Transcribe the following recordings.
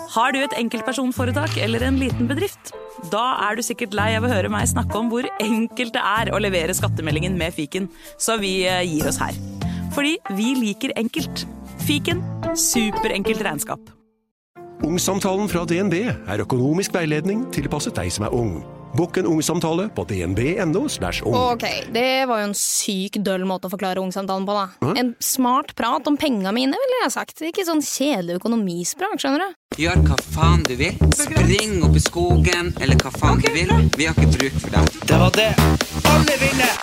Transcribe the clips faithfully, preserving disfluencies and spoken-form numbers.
Har du et enkeltpersonforetak eller en liten bedrift? Da er du sikkert lei av å høre meg snakke om hvor enkelt det er å levere skattemeldingen med Fiken, så vi gir oss her. Fordi vi liker enkelt. Fiken, superenkelt regnskap. Ungsamtalen fra D N B er økonomisk veiledning tilpasset deg som er ung. Bokk en ungsamtale på dnb.no slash ung. Ok, det var jo en syk døll måte å forklare ungsamtalen på da. Hæ? En smart prat om penga mine, ville jeg sagt. Ikke sånn kjedelig økonomisprat, skjønner du? Gjør hva faen du vil. Spring opp i skogen, eller hva faen okay. du vil. Vi har ikke bruk for det. Det var det. Alle vinner!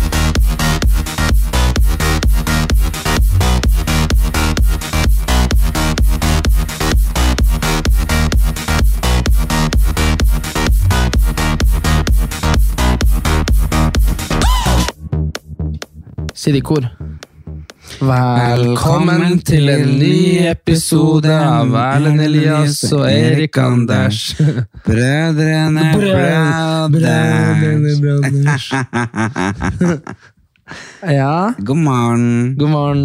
Si det i kor. Velkommen til en ny episode av Erlend Elias og Erik Anders. Brødrene Brothers. Ja. God morgen. God morgen.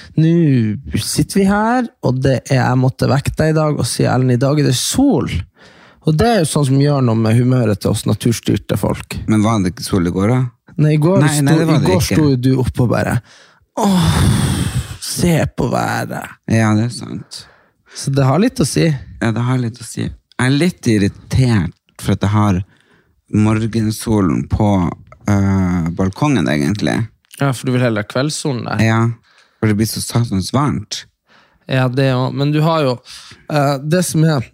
Nå sitter vi her, og det er jeg måtte vekke deg i dag og si, Erlend, i dag er det sol. Og det er jo sånn som gjør noe med humøret til oss naturstyrte folk. Men var det ikke sol i går da? Nei, i går, nei, sto, nei, det i går det sto du opp og bare åh, se på været. Ja, det er sant. Så det har litt å si. Ja, det har litt å si. Jeg er litt irritert for at jeg har morgensolen på øh, balkongen, egentlig. Ja, for du vil heller ha kveldssolen der. Ja, for det blir så satans varmt. Ja, det er jo, men du har jo øh, det som er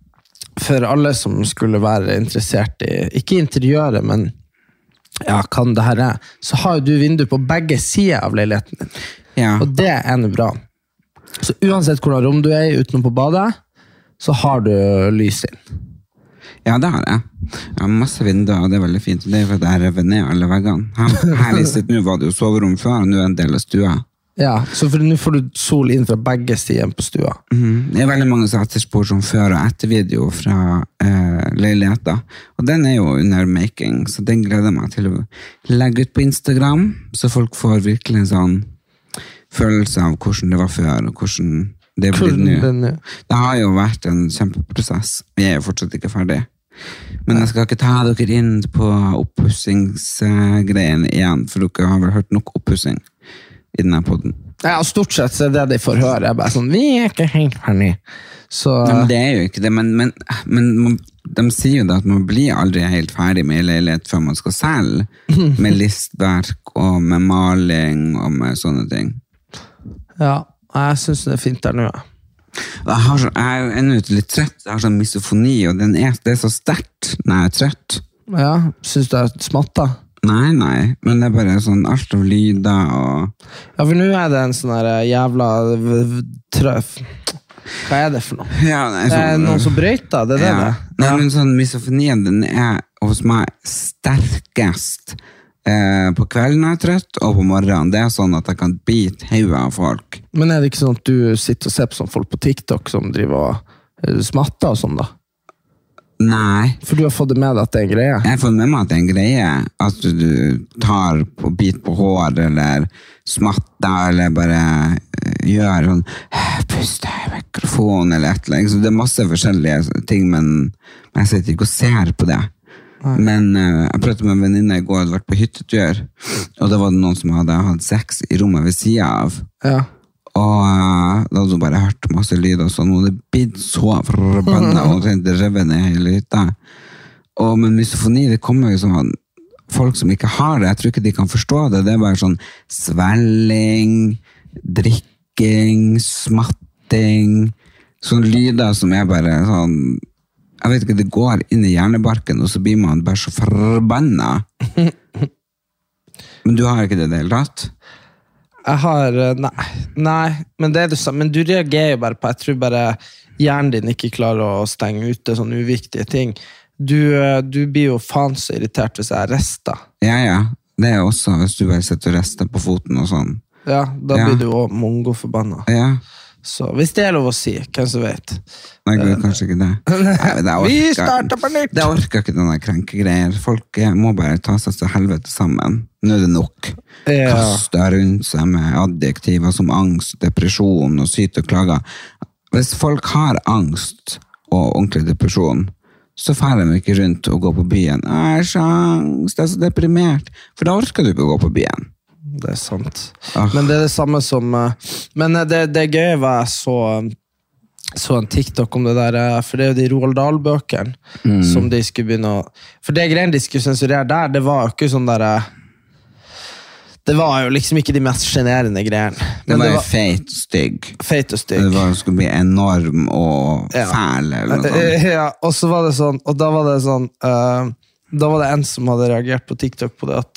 for alle som skulle være interessert i, ikke interiøret, men ja, kan det her er, så har jo du vindu på begge sider av leiligheten din. Ja. Og det er noe bra. Så uansett hvordan rom du er i utenom på badet, så har du lys inn. Ja, det har jeg. Jeg har masse vinduer, og det er veldig fint. Det er fordi jeg revet ned alle veggene. Her, her i stedet, nå var det jo soverom før, og nå er en del av stua. Ja, så for nå får du sol inn fra begge sider på stua. Mm-hmm. Det er veldig mange som etterspår som før og etter video fra eh, leiligheter. Og den er jo under making, så den gleder jeg meg til å legge ut på Instagram, så folk får virkelig en sånn følelse av hvordan det var før, og hvordan det er blitt nå. Det har jo vært en kjempeprosess. Vi er jo fortsatt ikke ferdig. Men jeg skal ikke ta dere inn på oppussingsgreiene igjen, for dere har vel hørt nok oppussing i denne podden. Ja, stort sett så er det de får høre. Jeg bare sånn, vi er ikke helt ferdig. Så... Nei, men det er jo ikke det, men, men, men man, de sier jo da at man blir aldri helt ferdig med leilighet før man skal selge, med listverk og med maling og med sånne ting. Ja, jeg synes det er fint der nå. Jeg, har så, jeg er jo ennå litt trøtt, jeg har sånn misofoni, og den er, det er så sterkt når jeg er trøtt. Ja, synes du det er smatta? Nei, nei, men det er bare sånn alt av lyder og... Ja, for nå er det en sånn her jævla trøff. Hva er det for noe? Ja, nei, sånn, det er noen som brøyter, det er ja. det det? Nei, ja. Men sånn misofonien, den er hos meg sterkest eh, på kvelden når jeg er trøtt, og på morgenen. Det er sånn at jeg kan bite hodet av folk. Men er det ikke sånn at du sitter og ser på sånn folk på TikTok som driver og smatter og sånn da? Nei. For du har fått det med deg at det er en greie? Jeg har fått med meg at det er en greie. At du, du tar på bit på hår, eller smatter, eller bare gjør sånn, puste i mikrofon, eller et eller annet. Så det er masse forskjellige ting, men jeg sitter ikke og ser på det. Nei. Men uh, jeg pratet med en venninne i går, hadde vært på hyttetur, og da var det noen som hadde hatt sex i rommet ved siden av. Ja. Og uh, da hadde hun bare hørt masse lyd og sånn, og det blitt så forbannet, og det revet ned hele hytta. Og med misofoni, det kommer jo sånn, folk som ikke har det, jeg tror ikke de kan forstå det, det er bare sånn svelling, drikking, smatting, sånne lyder som er bare sånn, jeg vet ikke, det går inn i hjernebarken, og så blir man bare så forbannet. Men du har ikke det det hele tatt? Jeg har, nei, nei, men det er det samme, men du reagerer jo bare på, jeg tror bare hjernen din ikke klarer å stenge ute sånne uviktige ting. Du, du blir jo faen så irritert hvis jeg rester. Ja, ja, det er også hvis du bare setter og rester på foten og sånn. Ja, da ja. blir du jo mongo-forbannet. Ja. Så hvis det er lov å si, hvem som vet? Nei, gud, kanskje ikke det. Nei, det orker, Vi starter på nytt! Det orker ikke denne krenkegreier. Folk må bare ta seg til helvete sammen. Nå er det nok. Ja. Kaste rundt seg med adjektiver som angst, depresjon og syte og klager. Hvis folk har angst og ordentlig depresjon, så fer de ikke rundt og går på byen. Jeg er sjans, det er så deprimert. For da orker du ikke å gå på byen. Det er sant. Ah. Men det er det samme som... Men det, det gøye var jeg så, så en TikTok om det der, for det er jo de Roald Dahl-bøkene mm. som de skulle begynne å... For det greiene de skulle sensurere der, det var jo ikke sånn der... Det var jo liksom ikke de mest generende greiene. Det var jo feit og stygg. Feit og stygg. Det var, skulle bli enorm og ja. Fæl eller noe sånt. Ja, og så var det sånn, og da var det sånn, uh, da var det en som hadde reagert på TikTok på det, at,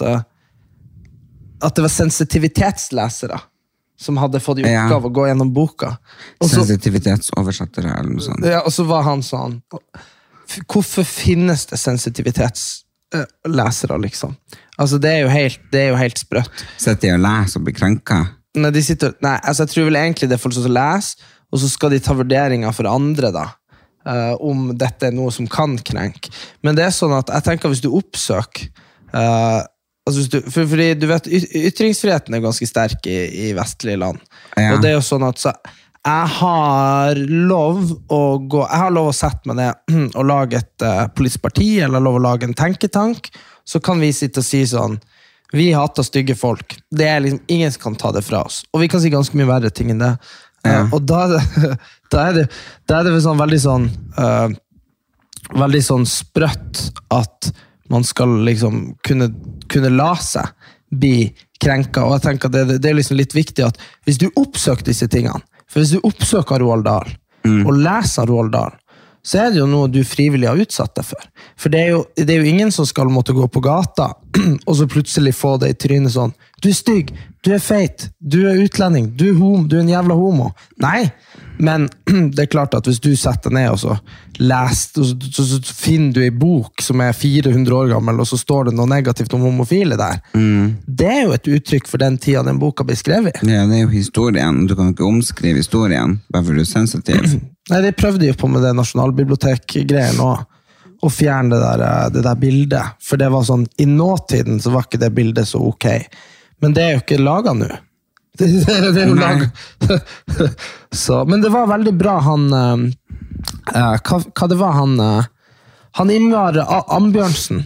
uh, at det var sensitivitetslesere som hadde fått i oppgave ja. Å gå gjennom boka. Og så, sensitivitetsoversettere eller noe sånt. Ja, og så var han sånn, hvorfor finnes det sensitivitetslesere, liksom? Altså, det er jo helt, det er jo helt sprøtt. Sitter de og leser og blir krenket? Nei, de sitter, nei, altså jeg tror vel egentlig det er folk som leser, og så skal de ta vurderinger for andre da, uh, om dette er noe som kan krenke. Men det er sånn at jeg tenker hvis du oppsøker, uh, altså hvis du, for, fordi du vet, ytringsfriheten er ganske sterk i, i vestlige land. Ja. Og det er jo sånn at så, jeg har lov å gå, jeg har lov å sette meg ned og lage et uh, politisk parti, eller lov å lage en tenketank, så kan vi sitte og si sånn, vi hater stygge folk. Det er liksom, ingen som kan ta det fra oss. Og vi kan si ganske mye verre ting enn det. Ja. Uh, og da er det, da er det, da er det sånn, veldig sånn, uh, veldig sånn sprøtt at man skal liksom kunne, kunne la seg bli krenket. Og jeg tenker at det, det er liksom litt viktig at hvis du oppsøker disse tingene, for hvis du oppsøker Roald Dahl, mm. og leser Roald Dahl, så er det jo noe du frivillig har utsatt deg for. For det er, jo, det er jo ingen som skal måtte gå på gata, og så plutselig få det i trynet sånn, du er stygg, du er feit, du er utlending, du er homo, du er en jævla homo. Nei, men det er klart at hvis du setter ned og så leser, og så, så, så finner du en bok som er fire hundre år gammel, og så står det noe negativt om homofile der. Mm. Det er jo et uttrykk for den tiden den boka blir skrevet. Ja, det er jo historien. Du kan ikke omskrive historien, bare for du er sensitiv. Nei, de prøvde jo på med det nasjonalbibliotek-greien også, og fjerne det der, det der bildet, for det var sånn, i nåtiden så var ikke det bildet så ok, men det er jo ikke laget nå. Det, det, det er jo laget. Så, men det var veldig bra, han, uh, hva, hva det var han, uh, han Ingvar Ambjørnsen,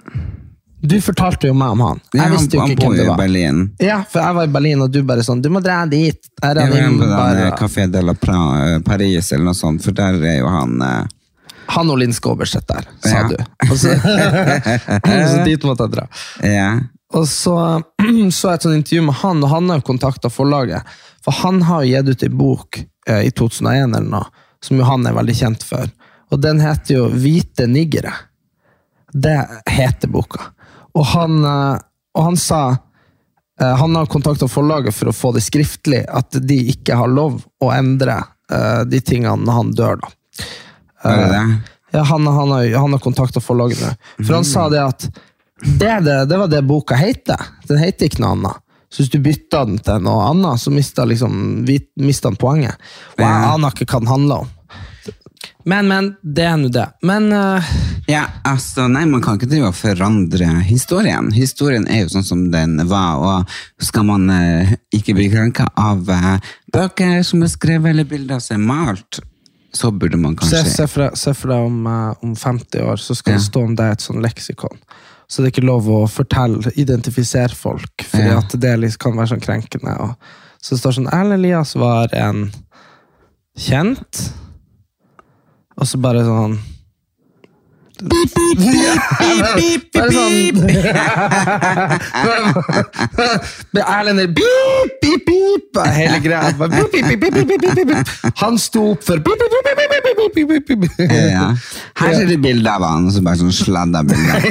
du fortalte jo meg om han. Jeg ja, visste jo ikke hvem det var. Han bor i Berlin. Ja, for jeg var i Berlin, og du bare sånn, du må dra dit. Er jeg var på den Café de la pra, Paris eller noe sånt, for der er jo han... Uh... Han og Linn Skåberseth der, sa ja. Du. Og så, så dit måtte jeg dra. Ja. Og så så jeg et sånt intervju med han, og han har jo kontaktet forlaget, for han har jo gitt ut en bok eh, i to tusen og en eller noe, som jo han er veldig kjent for. Og den heter jo Hvite Niggere. Det heter boka. Og han, og han sa uh, han har kontaktet forlaget for å få det skriftlig at de ikke har lov å endre uh, de tingene når han dør da. Uh, er det det? Ja, han, han, har, han har kontaktet forlaget nå. For han mm. sa det at det, det, det var det boka heter. Den heter ikke noe annet. Så hvis du bytter den til noe annet, så mister, liksom, vi, mister han poenget. Og jeg aner ikke hva den handler om. Men, men, det er nå det. Men... Uh, ja, altså, nei, man kan ikke drive og forandre historien. Historien er jo sånn som den var, og skal man uh, ikke bli krenket av uh, bøker som er skrevet eller bilder som er malt, så burde man kanskje... Se, se for deg, se for deg om, uh, om femti år, så skal ja. Det stå om deg et sånn leksikon. Så det er ikke lov å fortelle, identifisere folk, fordi ja. At det kan være sånn krenkende. Og, så det står sånn, Erlend Elias var en kjent... Og så bare sånn... Beep, beep, beep, beep, beep, beep. Erlend er beep, beep, beep. Hele greia. Beep, beep, beep, beep, beep, beep. Han sto opp for beep, beep, beep, beep, beep, beep, beep, beep. Ja. Her ser du bilder av han, og så bare sånn sladda bilder.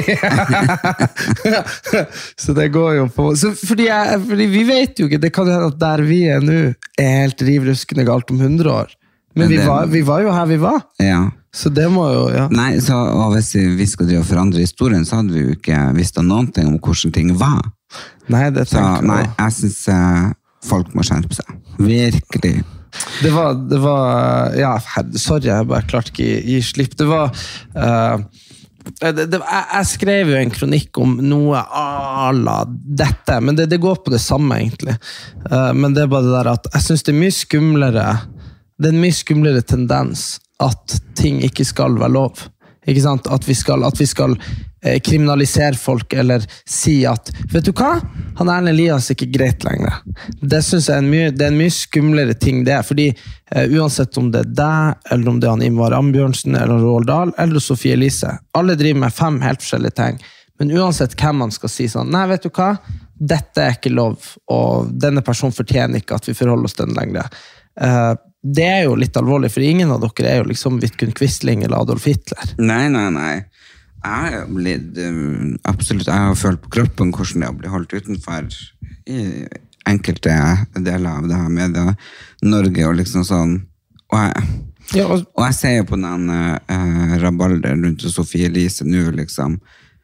Så det går jo på... Så fordi, jeg, fordi vi vet jo ikke, det kan jo hende at der vi er nå, er helt rivruskende galt om hundre år. Men vi var, vi var jo her vi var. Ja. Så det må jo, ja. Nei, så og hvis vi skal drive og forandre historien, så hadde vi jo ikke visst noen ting om hvordan ting var. Nei, det tenker jeg. Så nei, jeg synes uh, folk må skjerpe seg. Virkelig. Det var, det var, ja, sorry, jeg bare klarte ikke gi, gi slipp. Det var, uh, det, det, jeg, jeg skrev jo en kronikk om noe à la dette, men det, det går på det samme egentlig. Uh, men det er bare det der at jeg synes det er mye skumlere, det er en mye skumlere tendens at ting ikke skal være lov. Ikke sant? At vi skal, at vi skal eh, kriminalisere folk, eller si at, vet du hva? Han Erlend Elias er ikke greit lenger. Det synes jeg er en mye, det er en mye skumlere ting det, fordi eh, uansett om det er deg, eller om det er han Ingvar Ambjørnsen, eller Roald Dahl, eller Sofie Elise, alle driver med fem helt forskjellige ting, men uansett hvem man skal si sånn, nei, vet du hva? Dette er ikke lov, og denne personen fortjener ikke at vi forholder oss til den lenger. Eh, Det er jo litt alvorlig, for ingen av dere er jo liksom Vidkun Quisling eller Adolf Hitler. Nei, nei, nei. Jeg har blitt, uh, absolutt, jeg har følt på kroppen hvordan det har blitt holdt utenfor i enkelte deler av det her med det, Norge og liksom sånn. Og jeg, ja, og, og jeg ser jo på den uh, rabalder rundt Sofie Elise nå, liksom.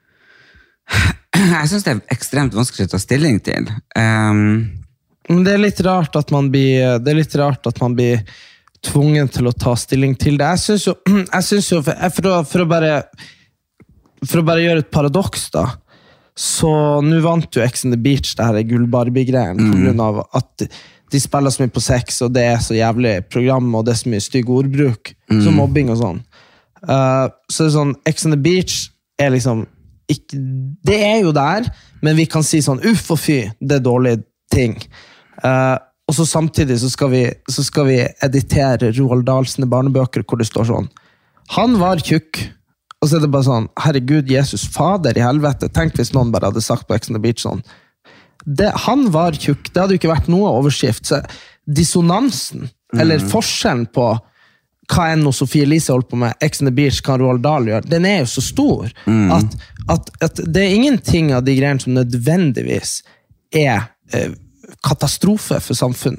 Jeg synes det er ekstremt vanskelig å ta stilling til. Um, Men det er litt rart at man blir, det er litt rart at man blir tvungen til å ta stilling til det. Jeg synes jo, jeg synes jo for, for, å, for, å bare, for å bare gjøre et paradoks da, så nå vant jo Ex on the Beach det her gull-Barbie-greien, mm. på grunn av at de spiller så mye på sex, og det er så jævlig program, og det er så mye stygg ordbruk, mm. som mobbing og sånn. Uh, så det er sånn, Ex on the Beach er liksom, ikke, det er jo der, men vi kan si sånn, uff og fy, det er dårlige ting. Uh, og så samtidig så skal, vi, så skal vi editere Roald Dahlsene barnebøker hvor det står sånn, han var tjukk, og så er det bare sånn, herregud Jesus fader i helvete, tenk hvis noen bare hadde sagt på Ex on the Beach sånn, det, han var tjukk, det hadde jo ikke vært noe overskrift, så dissonansen, mm. eller forskjellen på hva enn noe Sofie Elise holdt på med, Ex on the Beach, hva Roald Dahl gjør, den er jo så stor, mm. at, at, at det er ingenting av de greiene som nødvendigvis er eh, katastrofe for samfunnet.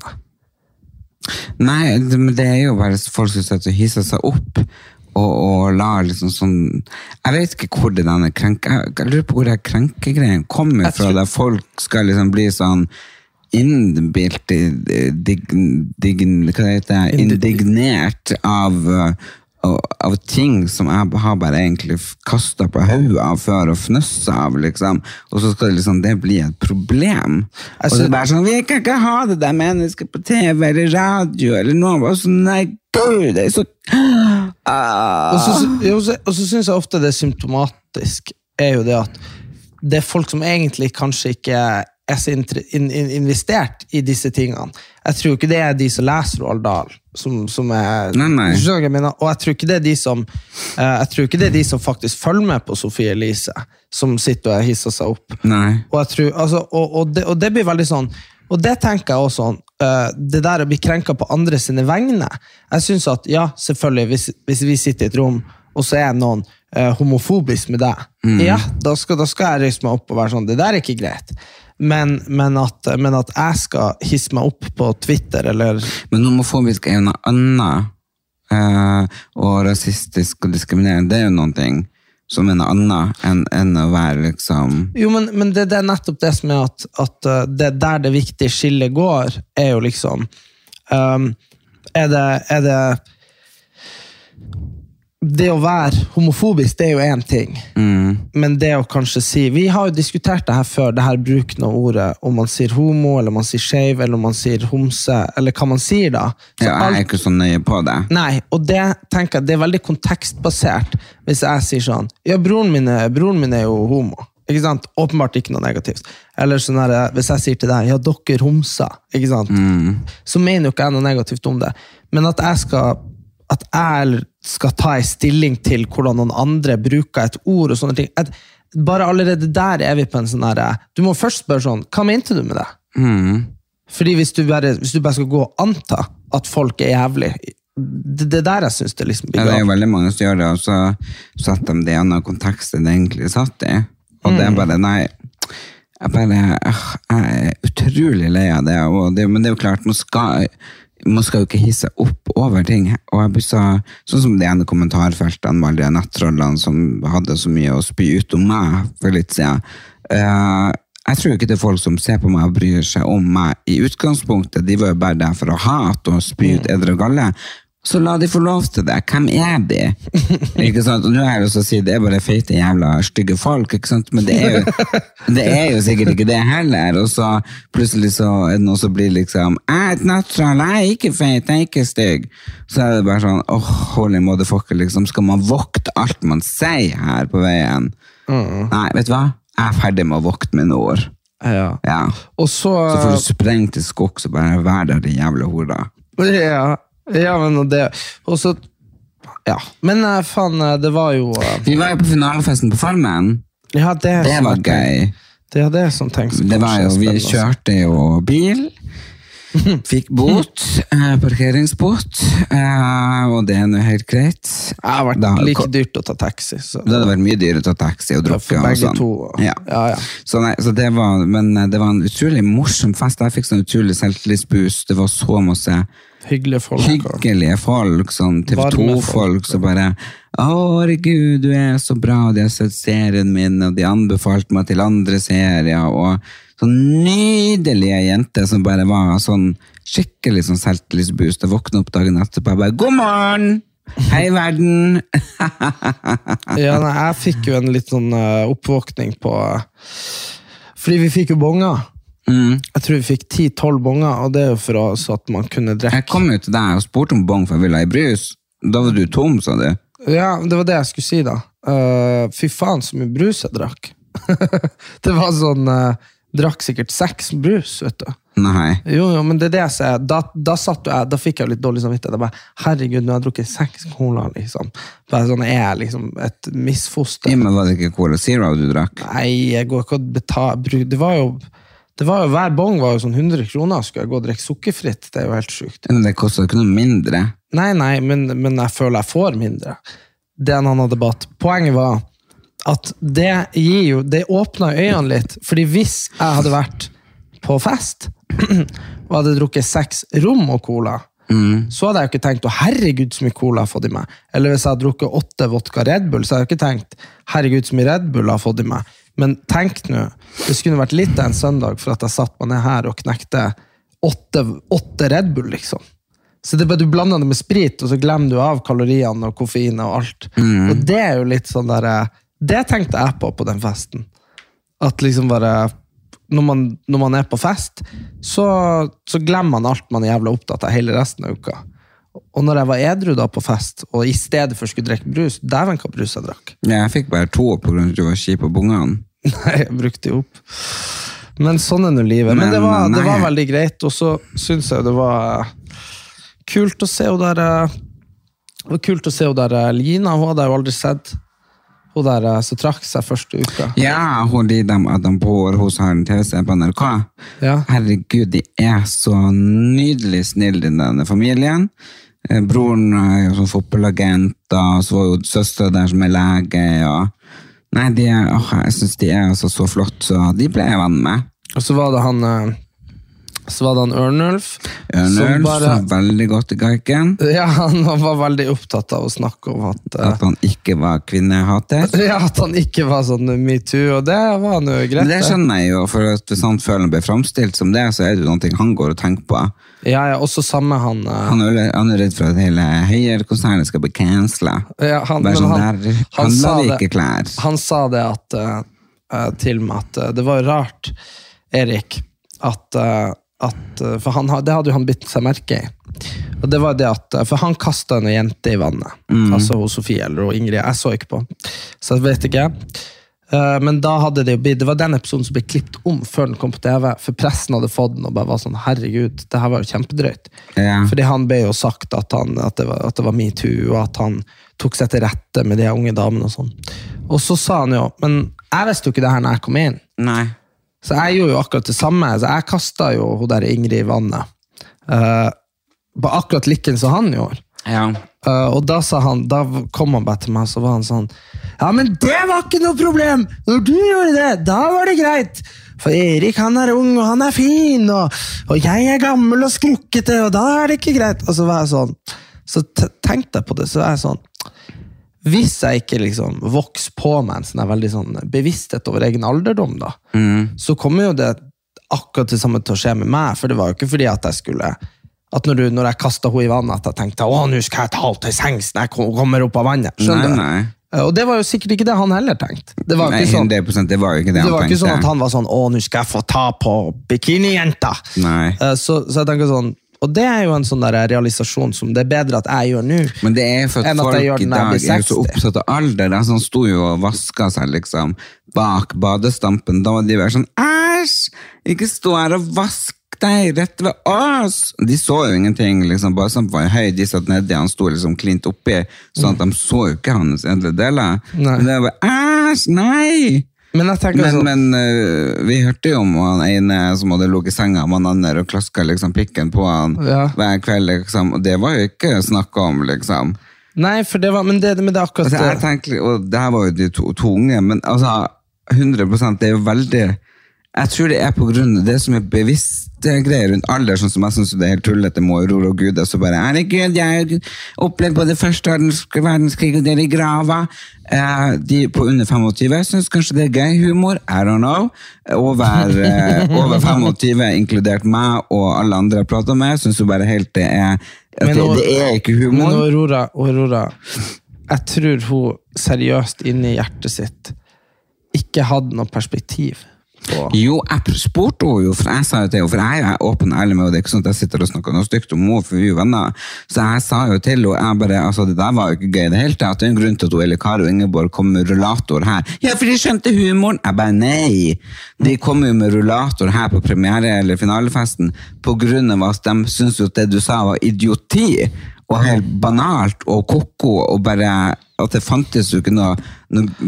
Nei, det, det er jo bare folk som sitter og hisser seg opp og, og lar liksom sånn, jeg vet ikke hvor det denne krenke, jeg, jeg lurer på hvor det krenkegreien kommer fra, der folk skal liksom bli sånn innbilt dig, dig, hva heter det, indignert av av ting som jeg har bare egentlig kastet på hodet av før og fnøsset av, liksom. Og så skal det liksom, det bli et problem. Og så er det bare sånn, vi kan ikke ha det der mennesker på T V eller radio eller noe, og så, nei, gud, det er så... Ah. Og, så, og så synes jeg ofte det er symptomatisk, er jo det at det er folk som egentlig kanskje ikke er så investert i disse tingene. Jeg tror ikke det er de som leser Roald Dahl, som, som er... Nei, nei. Jeg mener, og jeg tror ikke det er de som jeg tror ikke det er de som faktisk følger med på Sofie Elise, som sitter og hisser seg opp. Nei. Og, jeg tror, altså, og, og, det, og det blir veldig sånn, og det tenker jeg også sånn, det der å bli krenket på andre sine vegne. Jeg synes at, ja, selvfølgelig, hvis, hvis vi sitter i et rom, og så er noen uh, homofobisk med deg, mm. ja, da skal, da skal jeg reise meg opp og være sånn, det der er ikke greit. Men, men, at, men at jeg skal hisse meg opp på Twitter, eller... Men homofobisk er jo noe annet, uh, og rasistisk og diskriminerende, det er jo noen ting som er noe annet enn, enn å være liksom... Jo, men, men det, det er nettopp det som er at, at det der det viktige skillet går, er jo liksom... Um, er det... Er det det å være homofobisk, det er jo en ting. Mm. Men det å kanskje si, vi har jo diskutert det her før, det her bruken av ordet, om man sier homo, eller man sier skeiv, eller man sier homse, eller hva man sier da. Så ja, jeg er alt... ikke så nøye på det. Nei, og det tenker jeg, det er veldig kontekstbasert, hvis jeg sier sånn, ja, broren min er, broren min er jo homo, ikke sant? Åpenbart ikke noe negativt. Eller sånn her, hvis jeg sier til deg, ja, dere homser, ikke sant? Mm. Så mener jo ikke jeg noe negativt om det. Men at jeg skal at jeg skal ta en stilling til hvordan noen andre bruker et ord og sånne ting. At bare allerede der er vi på en sånn her, du må først spørre sånn, hva mente du med det? Mm. Fordi hvis du, bare, hvis du bare skal gå og anta at folk er jævlig, det, det der jeg synes det liksom blir ja, det er jo veldig mange som gjør det, og så satt de det i annen kontekst enn det egentlig satt i. Og mm. det er bare, nei, jeg bare, jeg er utrolig lei av det, og det, men det er jo klart, man skal... man skal jo ikke hisse opp over ting, og jeg blir så, sånn som de ene kommentarfeltene med alle de nettrollene som hadde så mye å spy ut om meg for litt siden. Uh, jeg tror ikke det er folk som ser på meg og bryr seg om meg i utgangspunktet, de var jo bare der for å hate og spy ut edre og galle. så la de få lov til det. Hvem er de? Ikke sant? Og nå er det så å si, det er bare feite jævla stygge folk, ikke sant? Men det er jo, det er jo sikkert ikke det heller. Og så plutselig så er det noe som blir liksom, jeg er et nattroll, jeg er ikke feit, jeg er ikke stygg. Så er det bare sånn, åh, oh, holy motherfucker, liksom, skal man vokte alt man sier her på veien? Mm. Nei, vet du hva? Jeg er ferdig med å vokte mine ord. Ja. Ja. Og så... Så får du sprengt til skog, så bare vær der de jævla hora. Ja, ja, men det... Og så... Ja, men faen, det var jo... Vi var jo på finalefesten på Farmen. Ja, det, det var gøy. Det er det som tenks. Det var jo, vi kjørte jo bil, fikk bot, eh, parkeringsbot, eh, og det er noe helt greit. Det har vært da, like dyrt å ta taxi. Så. Det hadde vært mye dyrt å ta taxi og drukke og sånn. To, ja. Ja, ja. Så, nei, så det var, men det var en utrolig morsom fest. Jeg fikk sånn utrolig selvtillitsboost. Det var så masse hyggelige folk. Hyggelige folk, sånn T V to-folk, så bare, å, herregud, du er så bra, og de har sett serien min, og de anbefalte meg til andre serier, og sånn nydelige jenter som bare var sånn skikkelig sånn selvtillitsboost. Jeg våknet opp dagen etterpå, jeg bare, god morgen! Hei, verden! Ja, nei, jeg fikk jo en litt sånn uh, oppvåkning på, uh, fordi vi fikk jo bonger. Mm. Jeg tror vi fikk ti tolv bonger, og det er jo for oss at man kunne drekke. Jeg kom jo til deg og spurte om bong, for jeg ville ha i brus. Da var du tom, sa du. Ja, det var det jeg skulle si da. Uh, fy faen, så mye brus jeg drakk. Det var sånn, uh, drakk sikkert seks brus, vet du. Nei. Jo, jo, men det er det jeg sier. Da, da satt du, da fikk jeg litt dårlig samvittighet. Jeg bare, herregud, nå har jeg drukket seks cola, liksom. Bare sånn, er jeg liksom et misfoster. Ja, men var det ikke Cola Zero du drakk? Nei, jeg går ikke å betale. Det var jo... Det var jo, hver bong var jo sånn hundre kroner, skulle jeg gå og drikke sukkerfritt, det er jo helt sykt. Men det kostet ikke noe mindre. Nei, nei, men, men jeg føler jeg får mindre. Det er en annen debatt. Poenget var at det gir jo, det åpnet øynene litt, fordi hvis jeg hadde vært på fest, og hadde drukket seks rom og cola, mm. så hadde jeg jo ikke tenkt, å herregud så mye cola har fått i meg. Eller hvis jeg hadde drukket åtte vodka Red Bull, så hadde jeg ikke tenkt, herregud så mye Red Bull har fått i meg. Men tenk nå, det skulle vært litt en søndag for at jeg satt meg ned her og knekte åtte, åtte Red Bull, liksom. Så det bare, du blander det med sprit, og så glemmer du av kaloriene og koffein og alt. Mm. Og det er jo litt sånn der, det tenkte jeg på på den festen. At liksom bare, når man, når man er på fest, så, så glemmer man alt man er jævla opptatt av hele resten av uka. Og når jeg var edru da på fest, og i stedet for skulle drikke brus, dæven hva brus jeg drakk. Ja, jeg fikk bare to på grunn av at du var kjip på bungene. Nei, jeg brukte jo opp. Men sånn er nå livet. Men, Men det, var, det var veldig greit, og så synes jeg det var kult å se henne der, det var kult å se henne der, Lina, hun hadde jeg jo aldri sett. Hun der så trakk seg første uka. Ja, hun de dem Adam Bohr, hos har en T V-serie på N R K. Ja. Herregud, de er så nydelig snill i denne familien. Broren er jo sånn fotballagent, og så var jo søster der som er lege, og nei, de er, åh, jeg synes de er altså så flott, så de ble jeg venn med. Og så var det han, så var det han Ørnulf. Ørnulf bare, var veldig godt i gaiken. Ja, han var veldig opptatt av å snakke om at... At han ikke var kvinnehater. Ja, at han ikke var sånn MeToo, og det var han jo greit. Men det skjønner jeg jo, for at hvis han føler han blir fremstilt som det, så er det jo noe han går og tenker på. Ja, ja, også samme han... Uh, han, er, han er redd for at hele Høyre-konsernet skal bli cancela. Ja, han, Bare sånn han, der, han, han la det ikke klær. Han sa det at, uh, til meg at uh, det var rart, Erik, at, uh, at uh, for han, det hadde jo han bitt seg merke i. Og det var det at, for han kastet en jente i vannet. Mm. Altså hos Sofie eller Ingrid, jeg så ikke på. Så jeg vet ikke. Men da hadde det jo blitt, det var den episoden som ble klippet om før den kom på T V, for pressen hadde fått den og bare var sånn, herregud, det her var jo kjempedrøyt. Ja. Fordi han ble jo sagt at, han, at, det var, at det var MeToo, og at han tok seg til rette med de unge damene og sånn. Og så sa han jo, men jeg visste jo ikke det her når jeg kom inn. Nei. Så jeg gjorde jo akkurat det samme, så jeg kastet jo hun der Ingrid i vannet. Uh, på akkurat likken som han gjorde. Ja. Uh, og da sa han, da kom han bare til meg, så var han sånn, ja, men det var ikke noe problem. Når du gjorde det, da var det greit. For Erik, han er ung, og han er fin, og, og jeg er gammel og skrukkete, og da er det ikke greit. Og så var jeg sånn, så tenkte jeg på det, så var jeg sånn, hvis jeg ikke liksom vokser på meg en sånn veldig sånn bevissthet over egen alderdom da, mm. så kommer jo det akkurat det samme til å skje med meg, for det var jo ikke fordi at jeg skulle At når, du, når jeg kastet henne i vannet, at jeg tenkte, å, nå skal jeg ta alt til sengs når jeg kommer opp av vannet. Skjønner du? Nei, nei. Og det var jo sikkert ikke det han heller tenkte. Det var Nei, ikke sånn, hundre prosent, det var jo ikke det, det han var ikke tenkte. sånn at han var sånn, å, nå skal jeg få ta på bikini-jenta. Nei. Så, så jeg tenker sånn, og det er jo en sånn der realisasjon som det er bedre at jeg gjør nå. Men det er for at enn at folk jeg gjør i den når jeg dag blir er så seksti. oppsatt av alder. Altså, han sto jo og vasket seg liksom bak badestampen. Da var de bare sånn, æsj, ikke stå her og vask deg rett ved oss. De så jo ingenting, liksom, badestampen var jo høy, de satt nedi, han sto liksom klint oppi, sånn at de så jo ikke hans edle deler. Nei. Men det var bare, æsj, nei! Men jeg tenker Men, sånn, men uh, vi hørte jo om han ene som hadde lukket i senga med han andre og klasket liksom pikken på han Ja. hver kveld, liksom, og det var jo ikke snakk om, liksom. nei, for det var, men det, men det er akkurat Altså, jeg tenker, og det her var jo de to, to unge, men altså, hundre prosent, det er jo veldig, jeg tror det er på grunn av det som er bevisste greier rundt alder, sånn som jeg synes det er helt tullete med Aurora og Gud, og så bare, herregud, jeg har opplevd både første verdenskrig og dere i grava. Eh, de på under femogtyve, jeg synes kanskje det er gøy humor, I don't know. Over, eh, over femogtyve, inkludert meg og alle andre jeg prater med, synes jo bare helt det er, at det, det er ikke humor. Men Aurora, Aurora, jeg tror hun seriøst inne i hjertet sitt ikke hadde noe perspektiv på. Jo, jeg spurte henne jo, for jeg sa jo til henne, for jeg er åpen og ærlig med henne, det er ikke sånn at jeg sitter og snakker noe stygt om henne, for vi er jo venner, så jeg sa jo til henne, jeg bare, altså det der var jo ikke gøy det hele tatt, det er en grunn til at hun eller Karo Ingeborg kom med rullator her, ja, for de skjønte humoren, jeg bare, nei, de kom jo med rullator her på premiere eller finalefesten, på grunn av at de synes jo at det du sa var idioti, og helt banalt og koko, og bare at det fantes jo ikke noe, noe,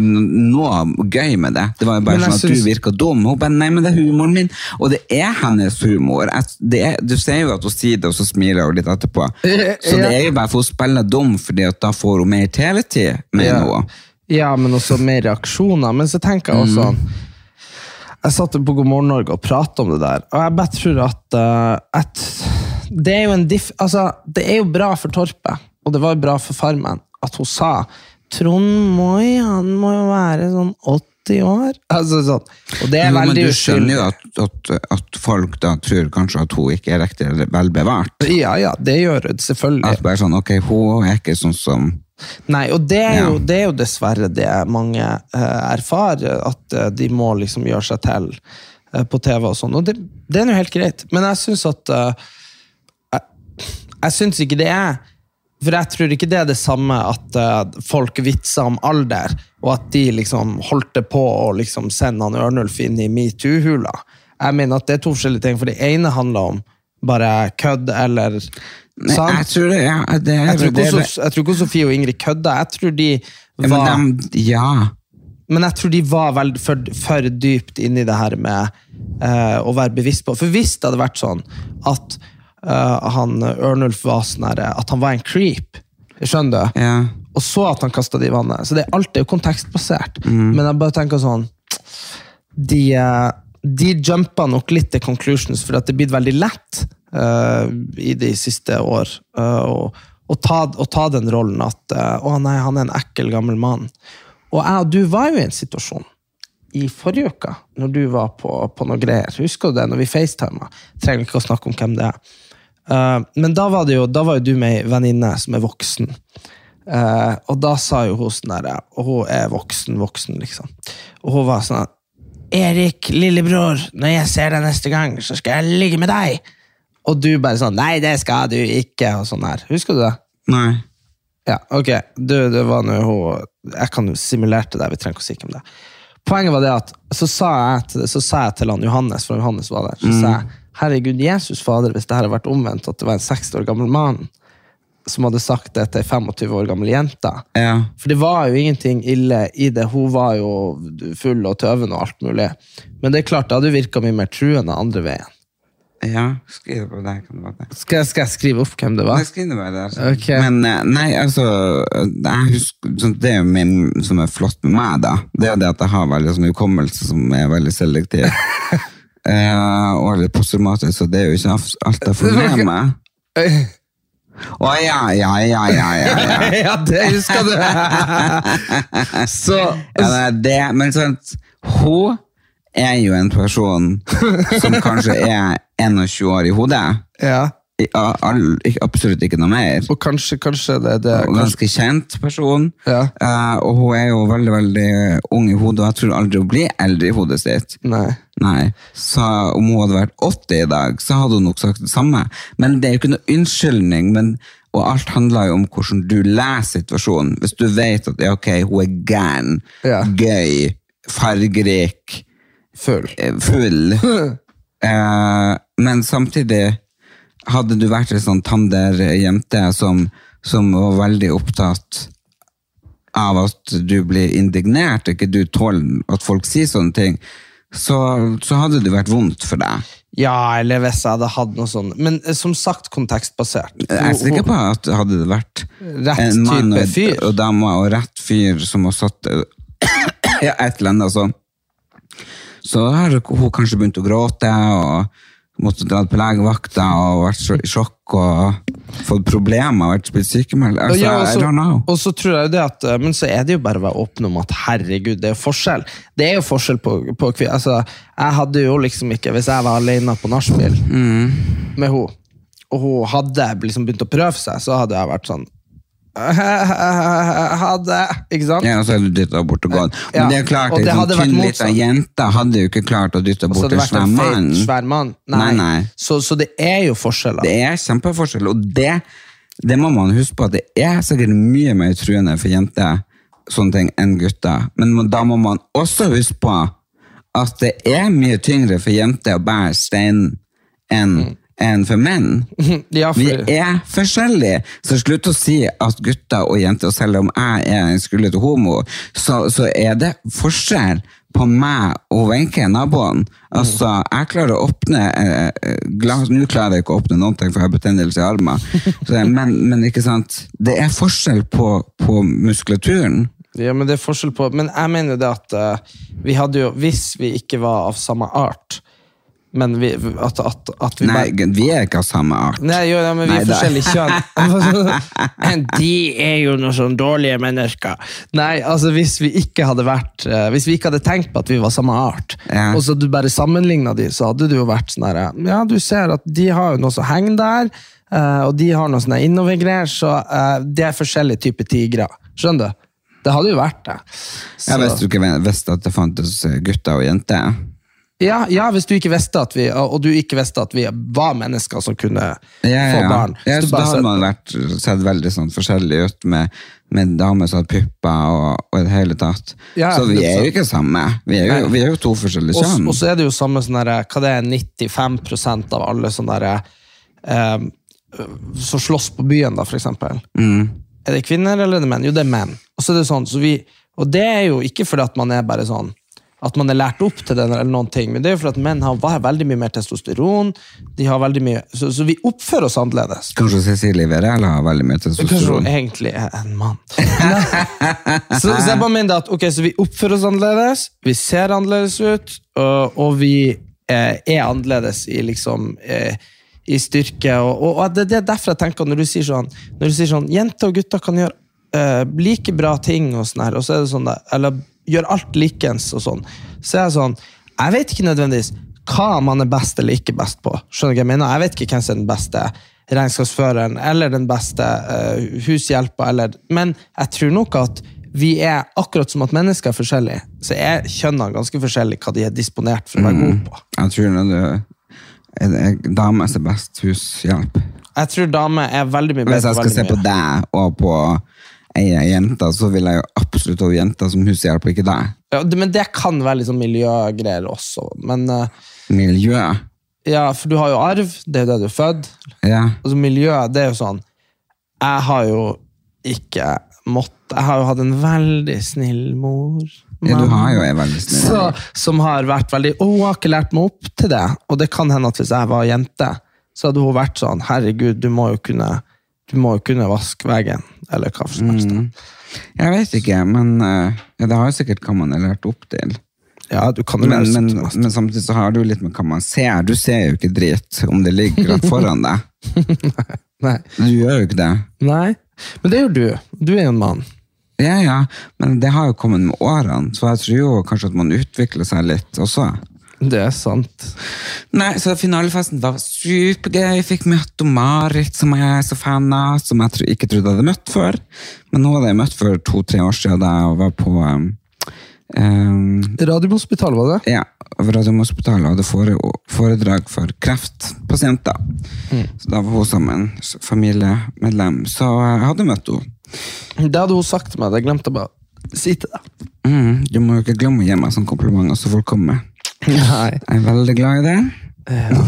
noe gøy med det. Det var jo bare Men jeg sånn at synes- du virker dum. Hun bare, nei, men det er humoren min. Og det er hennes humor. Jeg, det er, du ser jo at hun sier det, og så smiler hun litt etterpå. Så det er jo bare for å spille dum, fordi at da får hun mer T V-tid med Ja. noe. Ja, men også mer reaksjoner. Men så tenker jeg også jeg satt på God morgen Norge og pratet om det der, og jeg bare tror at, uh, at det er jo en diff, altså, det er jo bra for Torpet, og det var jo bra for Farmen, at hun sa, Trond Moi, han må jo være sånn åtti år, altså sånn, og det er Jo, men veldig du skjønner jo uskyldig. at, at, at folk da tror kanskje at hun ikke er riktig velbevart. Ja, ja, det gjør det, selvfølgelig. At bare sånn, ok, hun er ikke sånn som... Nei, og det er, jo, Ja. det er jo dessverre det mange eh, erfarer, at eh, de må liksom gjøre seg til eh, på T V og sånn, og det, det er jo helt greit. Men jeg synes at eh, jeg, jeg synes ikke det er, for jeg tror ikke det er det samme at eh, folk vitser om alder, og at de liksom holdt det på å liksom sende han Ørnulf inn i MeToo-hula. Jeg mener at det er to forskjellige ting, for det ene handler om bare kødd eller... Nei, sant? jeg tror det, ja, det er... Jeg tror, det ikke er- også, jeg tror ikke Sofie og Ingrid kødda. Jeg tror de Ja, var, men de, ja. men jeg tror de var veldig for, for dypt inne i det her med eh, å være bevisst på. For hvis det hadde vært sånn at eh, han Ørnulf var sånn her, at han var en creep, skjønner du? Ja. Og så at han kastet det i vannet. Så det er alltid jo kontekstbasert. Mm. Men jeg bare tenker sånn, de, eh, de jumpa nok litt til conclusions, for at det blir veldig lett uh, i de siste år uh, og, og, ta, og ta den rollen at uh, å nei, han er en ekkel gammel mann. Og jeg og du var jo i en situasjon i forrige uka, når du var på, på noe greier. Husker du det, når vi facetimet? Trenger ikke å snakke om hvem det er. Uh, men da var, det jo, da var jo du med en venninne som er voksen. Uh, og da sa jo hun sånn der, og hun er voksen, voksen liksom. Og hun var sånn, Erik, lillebror, når jeg ser deg neste gang, så skal jeg ligge med deg. Og du bare sånn, nei, det skal du ikke, og sånn her. Husker du det? Nei. Ja, ok. Du, det var noe hun, jeg kan jo simulere det, vi trenger ikke å si om det. Poenget var det at, så sa jeg til, så sa jeg til han Johannes, for Johannes var der, så sa jeg, herregud, Jesus fader, hvis det her har vært omvendt, at det var en seksti år gammel mann, som hadde sagt det til femogtyve år gamle jenta. Ja. For det var jo ingenting ille i det. Hun var jo full og tøven og alt mulig. Men det er klart, det hadde virket mye mer truende andre veien. Ja, skriv det på der, kan det være det. Skal jeg, skal jeg skrive opp hvem det var? Jeg skriver det bare der. Ok. Men eh, nei, altså, jeg husker, sånn, det er jo min, som er flott med meg da, det er det at jeg har veldig sånn hukommelse som er veldig selektiv. eh, og litt posttraumatisk, så det er jo ikke alt jeg får med meg. Å ja, ja, ja, ja, ja, ja. Ja, det husker du. Så, Ja, det er det, men sånn, hun er jo en person som kanskje er tjueen år i hodet. ja. Ja, all, ikke, absolutt ikke noe mer. Og kanskje, kanskje det, det Og ganske kjent person. Ja. Uh, og hun er jo veldig, veldig ung i hodet, og jeg tror aldri hun blir eldre i hodet sitt. Nei. Nei. Så om hun hadde vært åtti i dag, så hadde hun nok sagt det samme. Men det er jo ikke noe unnskyldning, men, og alt handler jo om hvordan du leser situasjonen. Hvis du vet at ja, ok, hun er gæren, Ja. gøy, fargerik, Full. full. uh, men samtidig hadde du vært en sånn tander-jente som, som var veldig opptatt av at du blir indignert, ikke du tåler at folk sier sånne ting, så, så hadde det vært vondt for deg. Ja, eller hvis jeg hadde hatt noe sånt. Men eh, som sagt, kontekstbasert. Jeg er sikker på at hadde det vært Rett en mann type og, fyr. og dame og rett fyr som har satt ja, et eller annet så, så har hun kanskje begynt å gråte og måtte dra på legevakta og vært så i sjokk og fått problemer, vært blitt sykemeldt. Altså, Ja, og I så- don't know. Og så tror jeg jo det at, eh, men så er det jo bare å være åpen om at herregud, det er jo forskjell. Det er jo forskjell på, på kvinner. Altså, jeg hadde jo liksom ikke, hvis jeg var alene på nachspiel Mm. med hun, og hun hadde liksom begynt å prøve seg, så hadde jeg vært sånn hadde, ikke sant? Ja, og så er du dyttet bort og gått. Ja, Men det er klart, og en det sånn hadde vært tynn motsatt. liten jente hadde jo ikke klart å dytte Så bort hadde en det vært svær en mann. feit, svær mann. Nei. Nei, nei. Så, så det er jo forskjeller. Det er kjempeforskjell, og det, det må man huske på at det er sikkert mye mer truende for jenter sånne ting enn gutter. Men da må man også huske på at det er mye tyngre for jenter å bære stein enn enn for menn. Ja, Vi for, er forskjellige, så slutt å si at gutter og jenter, og selv om jeg er en skuldrete homo, så, så er det forskjell på meg og Wenche, naboen. Altså, jeg klarer å åpne eh, glass, nå klarer jeg ikke å åpne noen ting, for jeg har betennelse i armen. Så, men, men ikke sant, det er forskjell på, på muskulaturen. ja, men det er forskjell på, men jeg mener jo det at eh, vi hadde jo, hvis vi ikke var av samme art, men vi, at, at, at vi Nei, bare... vi er ikke av samme art. Nei, jo, ja, men vi Nei, er det- forskjellige kjønn. Men de er jo noen sånn dårlige mennesker. Nei, altså hvis vi ikke hadde vært, eh, hvis vi ikke hadde tenkt på at vi var samme art, Ja. og så du bare sammenlignet de, så hadde det jo vært sånn her, ja, du ser at de har jo noe som henger der, eh, og de har noe sånn her innovergreier, så eh, det er forskjellige typer tigre. Skjønner du? Det hadde jo vært det. Så- Jeg visste jo ikke visste at det fantes gutter og jenter. Ja, ja, hvis du ikke visste at vi, og du ikke visste at vi var mennesker som kunne Ja, ja, få ja. barn. Ja, Så du så da bare hadde sa- man vært, sett veldig sånn forskjellig ut med, med damer som hadde pupper og, og i det hele tatt. Ja, så vi det er er jo sant. ikke samme. Vi er jo, Nei. vi er jo to forskjellige Og, kjønn. og så er det jo samme sånn der, hva det er nittifem prosent av alle sånne der, eh, som slåss på byen da, for eksempel. Mm. Er det kvinner eller er det menn? Jo, det er menn. Og så er det sånn, så vi, og det er jo ikke fordi at man er bare sånn, at man er lært opp til den eller noen ting, men det er jo fordi at menn har var- veldig mye mer testosteron, de har veldig mye, så, så vi oppfører oss annerledes. Kanskje Cecilie Verella har veldig mye Kanskje hun testosteron. egentlig er en mann. så, så jeg bare mener at ok, så vi oppfører oss annerledes, vi ser annerledes ut, og, og vi eh, er annerledes i liksom eh, i styrke, og, og, og det, det er derfor jeg tenker når du sier sånn, når du sier sånn, jenter og gutter kan gjøre eh, like bra ting og sånn her, og så er det sånn der, eller gjør alt likens og sånn, så er jeg sånn, jeg vet ikke nødvendigvis hva man er best eller ikke best på, skjønner du hva jeg mener? Jeg vet ikke hvem som er den beste regnskapsføreren, eller den beste uh, hushjelpa, eller, men jeg tror nok at vi er akkurat som at mennesker er forskjellige, så er kjønnene ganske forskjellige hva de er disponert for å være gode på. Jeg tror når du er det dame som er best hushjelp. Jeg tror damer er veldig mye Hvis bedre jeg på skal se veldig på mye. deg og på ei jente, så vil jeg jo absolutt ha jenter som hushjelp, ikke deg. Ja, det, men det kan være litt sånn miljøgreier også, men uh, Miljø. ja, for du har jo arv, det er jo det du er født, Ja. altså miljø, det er jo sånn, jeg har jo ikke måttet, jeg har jo hatt en veldig snill mor. Ja, du mamma. har jo en veldig snill. Så, som har vært veldig, å, hun har ikke lært meg opp til det, og det kan hende at hvis jeg var jente, så hadde hun vært sånn, herregud, du må jo kunne, du må jo kunne vaske veggen, eller hva som helst. Mm. Jeg vet ikke, men uh, ja, det har jo sikkert hva man har lært opp til. Ja, du kan jo Men, lære men, sånt til mest. men samtidig så har du litt med hva man ser. Du ser jo ikke dritt om det ligger rett foran deg. Nei. Du gjør jo ikke det. Nei, men det gjør du. Du er jo en mann. Ja, ja, men det har jo kommet med årene, så jeg tror jo kanskje at man utvikler seg litt også. Det er sant. Nei, så finalefesten var supergøy. Jeg fikk møtt Marit, som jeg er så fan av, som jeg tro, ikke trodde jeg hadde møtt før. Men nå hadde jeg møtt for to-tre år siden da jeg var på um, um, Radiumhospital, var det? Ja, Radiumhospitalet hadde fore, foredrag for kreftpasienter. Mm. Så da var hun som en familiemedlem. Så jeg hadde møtt henne. Det hadde hun sagt til meg, det glemte jeg bare si til deg. Mm, du må jo ikke glemme å gi meg sånn komplimenter så folk kommer. Nei. Jeg er veldig glad i det. Ja.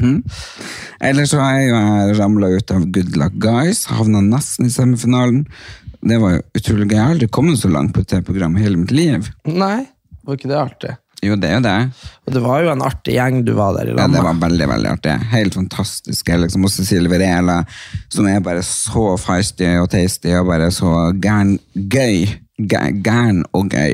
Ellers så er jeg jo ramlet ut av Good Luck Guys, havnet nesten i semifinalen. Det var jo utrolig gøy. Jeg har aldri kommet så langt på et T-program i hele mitt liv. Nei, var ikke det artig? Jo, det er jo det. Og det var jo en artig gjeng du var der i Ja, landet. det var veldig, veldig artig. Helt fantastisk. Liksom. Og Cecilie Verela, som er bare så feisty og tasty, og bare så gæren gøy. Gæren og gøy.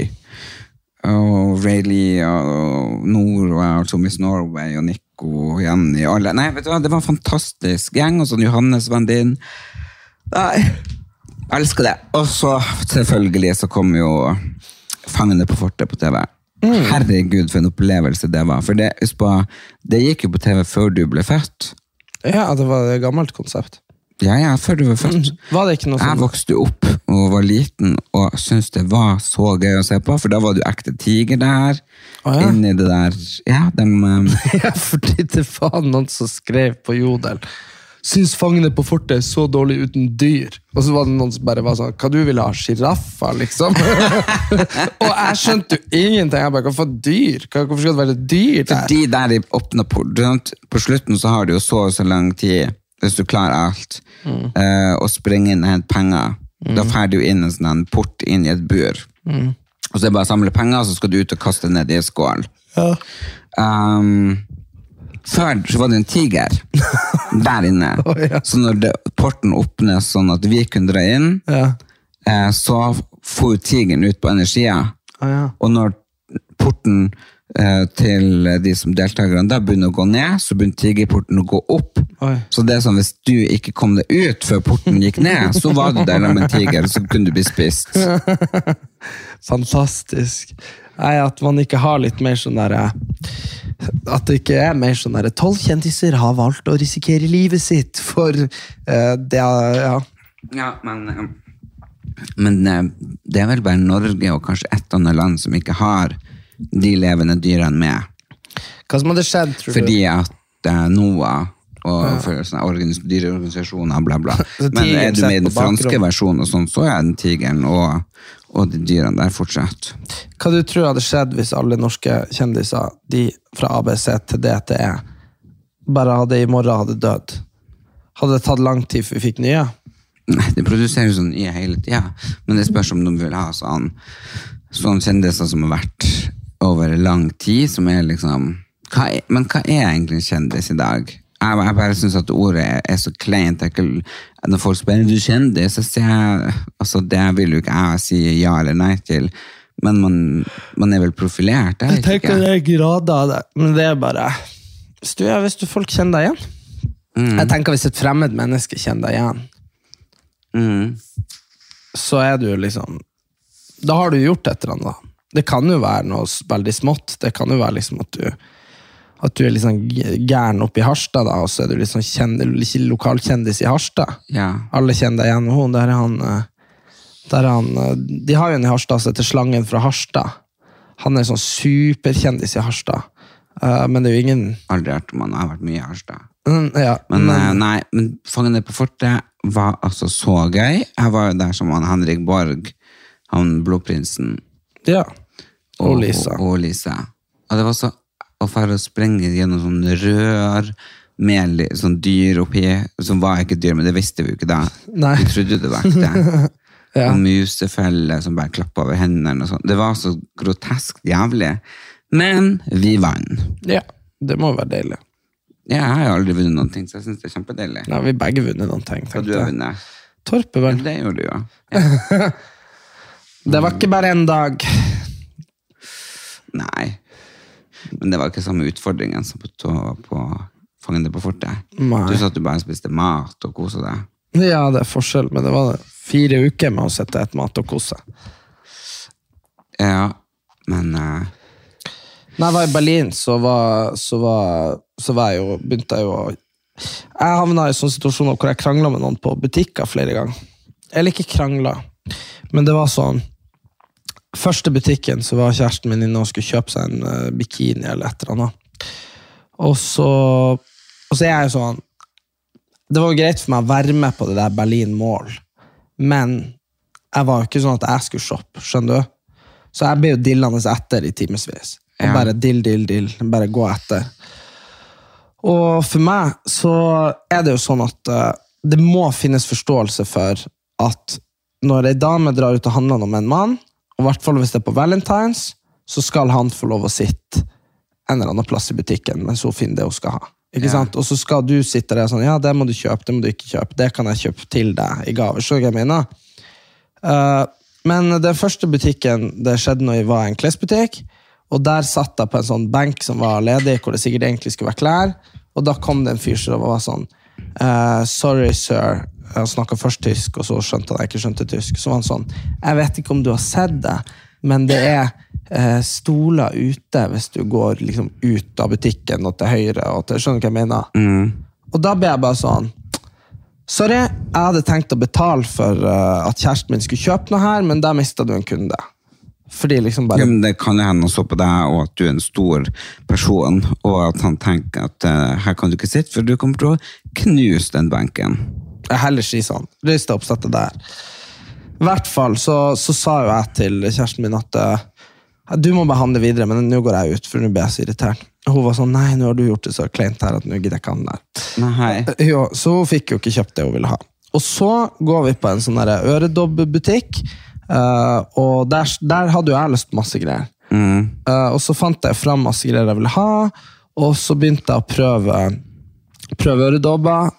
Og Rayleigh og Nord og altså Miss Norway og Nico og Jenny og alle. Nei, vet du hva, det var en fantastisk gjeng, og sånn Johannes venn din. Nei, jeg elsker det. Og så selvfølgelig så kom jo Fangene på fortet på T V. Mm. Herregud, for en opplevelse det var. For det, på, det gikk jo på T V før du ble født. Ja, det var et gammelt konsept. Ja, ja, før du var født. Mm. Var det ikke noe sånt? Jeg vokste opp og var liten og syntes det var så gøy å se på, for da var du ekte tiger der, oh, ja. inni det der, ja, dem... Um... ja, fordi det var noen som skrev på Jodel, syns Fangene på fortet er så dårlig uten dyr. Og så var det noen som bare var sånn, hva du ville ha, giraffer, liksom? Og jeg skjønte jo ingenting, jeg bare, hva for dyr? Hvorfor skal det være dyr der? For de der i åpne port, på slutten så har du jo så så lang tid, hvis du klarer alt, mm. uh, og springer inn og hente penger, mm. da fer du inn en sånn port inn i et bur. Mm. Og så er det bare å samle penger, så skal du ut og kaste ned i en skål. Ja. Um, før så var det en tiger der inne. Oh, ja. Så når det, porten åpnes sånn at vi kunne dra inn, ja. uh, så får tigeren ut på energien. Oh, ja. Og når porten til de som deltakerne da begynner å gå ned, så begynner tigerporten å gå opp. Oi. Så det er sånn, hvis du ikke kom deg ut før porten gikk ned, så var du der med en tiger, så kunne du bli spist. Fantastisk. Nei, at man ikke har litt mer sånn der, at det ikke er mer sånn der, tolv kjendiser har valgt å risikere livet sitt for uh, det, ja. Ja, men, men det er vel bare Norge og kanskje et annet land som ikke har de levende dyrene med. Hva som hadde skjedd, tror du? Fordi at uh, NOAH og ja. For sånne organis- dyreorganisasjoner, bla bla. Men er du med i den franske versjonen og sånn, så er den tigeren og, og de dyrene der fortsatt. Hva du tror hadde skjedd hvis alle norske kjendiser, de fra A B C til D T E, bare hadde i morgen hadde dødd? Hadde det tatt lang tid før vi fikk nye? Nei, det produserer jo sånn nye hele tiden. Men det spørs om de vil ha sånn, sånn kjendiser som har vært over lang tid, som er liksom hva er, men hva er egentlig en kjendis i dag? Jeg, jeg bare synes at ordet er, er så kleint. Ikke, når folk spør, er du kjendis? Så sier jeg, altså det vil jo ikke jeg si ja eller nei til, men man, man er vel profilert. Jeg, jeg tenker det er grader av det, men det er bare hvis du, ja, hvis du folk kjenner deg igjen. Mm. Jeg tenker hvis et fremmed menneske kjenner deg igjen, mm. så er du liksom, da har du gjort et eller annet. Det kan jo være noe veldig smått. Det kan jo være liksom at du, at du er liksom gæren oppe i Harstad, da, og så er du liksom kjend, lokalkjendis i Harstad. Ja. Alle kjenner deg igjen. Oh, der er han, der er han, de har jo en i Harstad som heter Slangen fra Harstad. Han er sånn superkjendis i Harstad. Uh, men det er jo ingen... Aldri hørt om han har vært mye i Harstad. Mm, ja, men, men, nei, men Fangene på fortet var altså så gøy. Jeg var jo der som han Henrik Borg, han blodprinsen. Ja, og Lisa. Og, og Lisa. Og det var så å fære å sprenge gjennom sånn rør med sånn dyr oppi, som var ikke dyr, men det visste vi jo ikke da. Nei. Vi trodde det var det. Ja. Og musefelle som bare klappet over hendene og sånn. Det var så grotesk jævlig. Men vi vann. Ja, det må være deilig. Ja, jeg har aldri vunnet noen ting, så jeg synes det er kjempedeilig. Nei, vi begge vunnet noen ting. Hva du har vunnet? Torpe, vel? Ja, det gjorde du jo. Ja. Det var ikke bare en dag. Nei. Men det var ikke samme utfordringen som på, på Fangene på fortet. Nei. Du sa at du bare spiste mat og kose deg. Ja, det er forskjell, men det var fire uker med å sette et mat og kose. Ja, men uh, Når jeg var i Berlin, så var, så var, så var jeg jo, begynte jeg jo å... Jeg havnet i sånne situasjoner hvor jeg kranglet med noen på butikker flere ganger. Eller ikke kranglet, men det var sånn... Første butikken så var kjæresten min inne og skulle kjøpe seg en uh, bikini eller et eller annet. Og så, og så er jeg jo sånn... Det var jo greit for meg å være med på det der Berlin Mall, men jeg var jo ikke sånn at jeg skulle shoppe, skjønner du? Så jeg ble jo dillende etter i timesvis. Og ja. Bare dill, dill, dill, bare gå etter. Og for meg så er det jo sånn at uh, det må finnes forståelse for at når en dame drar ut og handler om en mann, og i hvert fall hvis det er på Valentines, så skal han få lov å sitte en eller annen plass i butikken, mens hun finner det hun skal ha. Ikke ja. Sant? Og så skal du sitte der og sånn, ja, det må du kjøpe, det må du ikke kjøpe, det kan jeg kjøpe til deg i gave, så jeg mener. Uh, men den første butikken, det skjedde når jeg var i en klesbutikk, og der satt jeg på en sånn benk som var ledig, hvor det sikkert egentlig skulle være klær, og da kom det en fyr som var sånn, uh, sorry sir, han snakket først tysk, og så skjønte han jeg ikke skjønte tysk, så var han sånn, jeg vet ikke om du har sett det, men det er uh, stoler ute hvis du går liksom ut av butikken og til høyre, og til, skjønner du hva jeg mener? Mm. Og da ble jeg bare sånn, sorry, jeg hadde tenkt å betale for uh, at kjæresten min skulle kjøpe noe her, men da mistet du en kunde. Fordi liksom bare... Ja, men det kan jo hende også på deg, og at du er en stor person, og at han tenker at uh, her kan du ikke sitte, for du kommer til å knuse den benken. Jeg heller sier sånn, røyste oppsettet der. I hvert fall så, så sa jo jeg til kjæresten min at uh, du må bare handle videre, men nå går jeg ut, for nå blir jeg så irritert. Og hun var sånn, nei, nå har du gjort det så kleint her, at nå gidder jeg ikke handle der. Nei. Jo, så hun fikk jo ikke kjøpt det hun ville ha. Og så går vi på en sånn der øredobbebutikk, uh, og der, der hadde jo jeg lyst på masse greier. Mm. Uh, og så fant jeg fram masse greier jeg ville ha, og så begynte jeg å prøve, prøve øredobber,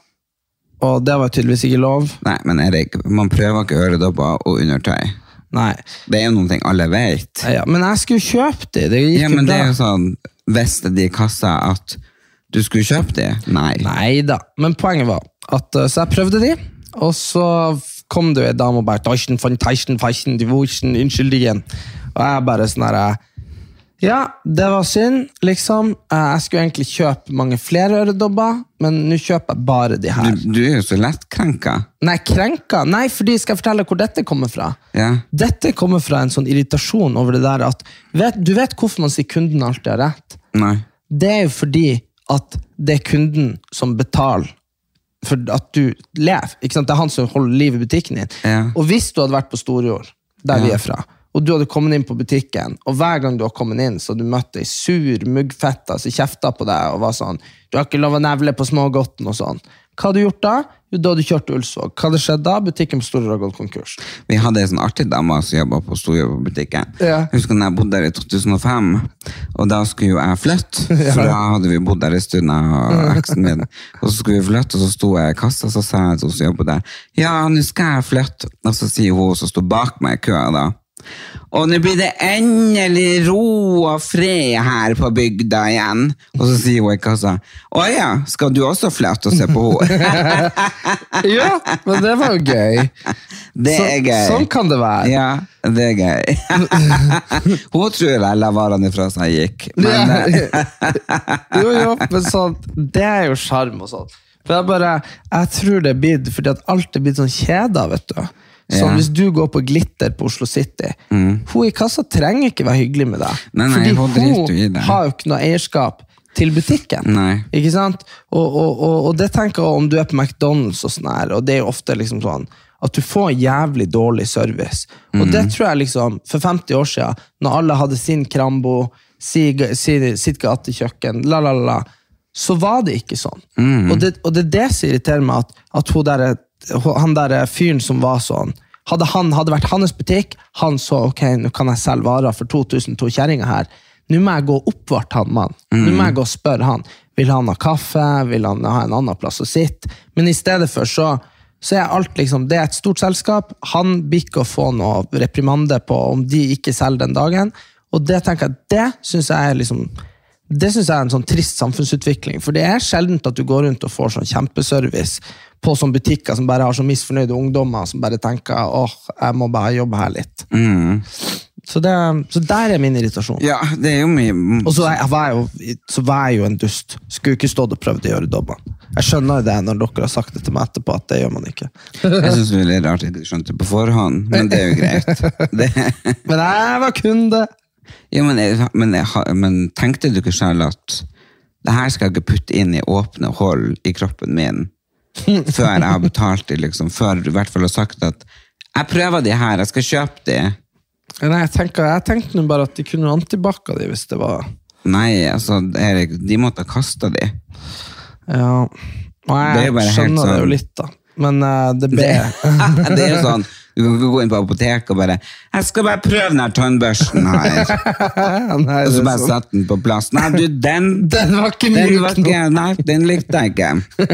og det var tydeligvis ikke lov. Nei, men Erik, man prøver ikke øredobber og undertøy. Nei. Det er jo noen ting alle vet. Ja, men jeg skulle kjøpe det, det gikk ja, men jo bra. Det er jo sånn, visste de i kassa at du skulle kjøpe det? Nei. Nei da, men poenget var at så jeg prøvde de, og så kom det jo en dame og bare «Taschen von Taschen, Faschen, die Wurschen, unnskyld igjen». Og jeg bare sånn her, ja, det var synd, liksom. Jeg skulle egentlig kjøpe mange flere øredobber, men nå kjøper jeg bare de her. Du, du er jo så lett krenka. Nei, krenka? Nei, fordi skal jeg fortelle hvor dette kommer fra. Ja. Dette kommer fra en sånn irritasjon over det der at, vet, du vet hvorfor man sier kunden alltid har rett? Nei. Det er jo fordi at det er kunden som betaler for at du lever, ikke sant? Det er han som holder liv i butikken din. Ja. Og hvis du hadde vært på Storjord, der ja. vi er fra, og du hadde kommet inn på butikken, og hver gang du har kommet inn, så hadde du møtt ei sur muggfetta som kjeftet på deg, og var sånn, du har ikke lov å nevle på smågodten og sånn. Hva hadde du gjort da? Jo, da hadde du kjørt til Ulsvåg. Hva hadde skjedd da? Butikken på Storjord har gått konkurs. Vi hadde en sånn artig dame som jobbet på Storjord på butikken. Ja. Jeg husker når jeg bodde der i to tusen og fem, og da skulle jo jeg flytte, for da hadde vi bodd der i stunden, og eksen min. Og så skulle vi flytte, og så stod jeg i kassa, og så sa jeg til hun som jobbet der, ja, nå skal jeg flytte. Og så sier hun som stod bak meg i køa da, og nå blir det endelig ro og fred her på bygda igjen. Og så sier hun i kassa, å ja, skal du også flytte og se på henne? Ja, men det var jo gøy. Det så, er gøy. Sånn kan det være. Ja, det er gøy. Hun tror jeg la varene ifra seg gikk. Men, jo, jo, men sånn, det er jo charm og sånn. For jeg bare, jeg tror det er blitt, fordi at alt er blitt sånn kjeda, vet du. Så ja. Hvis du går på Glitter på Oslo City, mm. hun i kassa trenger ikke være hyggelig med deg. Nei, nei, fordi hun har jo ikke noe eierskap til butikken. Nei. Ikke sant? Og, og, og, og det tenker jeg om du er på McDonald's og sånn her, og det er jo ofte liksom sånn, at du får jævlig dårlig service. Mm. Og det tror jeg liksom, for femti år siden, når alle hadde sin Krambo, sitt, sitt gatekjøkken, la la la, så var det ikke sånn. Mm. Og, det, og det er det som irriterer meg, at, at hun der, han der fyren som var sånn, hadde han hadde vært hans butikk, han så, ok, nå kan jeg selge varer for to tusen to kjæringer her, nå må jeg gå oppvart han mann, mm. nå må jeg gå og spørre han, vil han ha kaffe, vil han ha en annen plass å sitte, men i stedet for så, så er alt liksom, det er et stort selskap, han blir ikke å få noe reprimande på om de ikke selger den dagen, og det tenker jeg, det synes jeg er liksom, det synes jeg er en sånn trist samfunnsutvikling, for det er sjeldent at du går rundt og får sånn kjempeservice på sånne butikker som bare har så misfornøyde ungdommer som bare tenker, åh, jeg må bare jobbe her litt. Mm. Så, det, så der er min irritasjon. Ja, det er jo mye... Og så, jeg, var jeg jo, så var jeg jo en dust. Skulle ikke stått og prøvd å gjøre dobbene. Jeg skjønner det når dere har sagt det til meg etterpå, at det gjør man ikke. Jeg synes det er litt rart at jeg ikke skjønte det på forhånd, men det er jo greit. Det... Men jeg var kunde. Ja, men, jeg, men, jeg, men tenkte du ikke selv at det her skal jeg ikke putte inn i åpne hold i kroppen min før jeg har betalt det, liksom, før du i hvert fall har sagt at jeg prøver de her, jeg skal kjøpe de. Nei, jeg, tenker, jeg tenkte bare at de kunne antibakka de hvis det var... Nei, altså, Erik, de måtte ha kastet de. Ja, og jeg skjønner sånn... det jo litt da. Men uh, det ble... Det, det er jo sånn, du kan ikke gå inn på apotek og bare jeg skal bare prøve den her tannbørsten her. Nei, og så bare sånn. Sette den på plass. Nei, du, den... Den var ikke myk nok. Nei, den likte jeg ikke.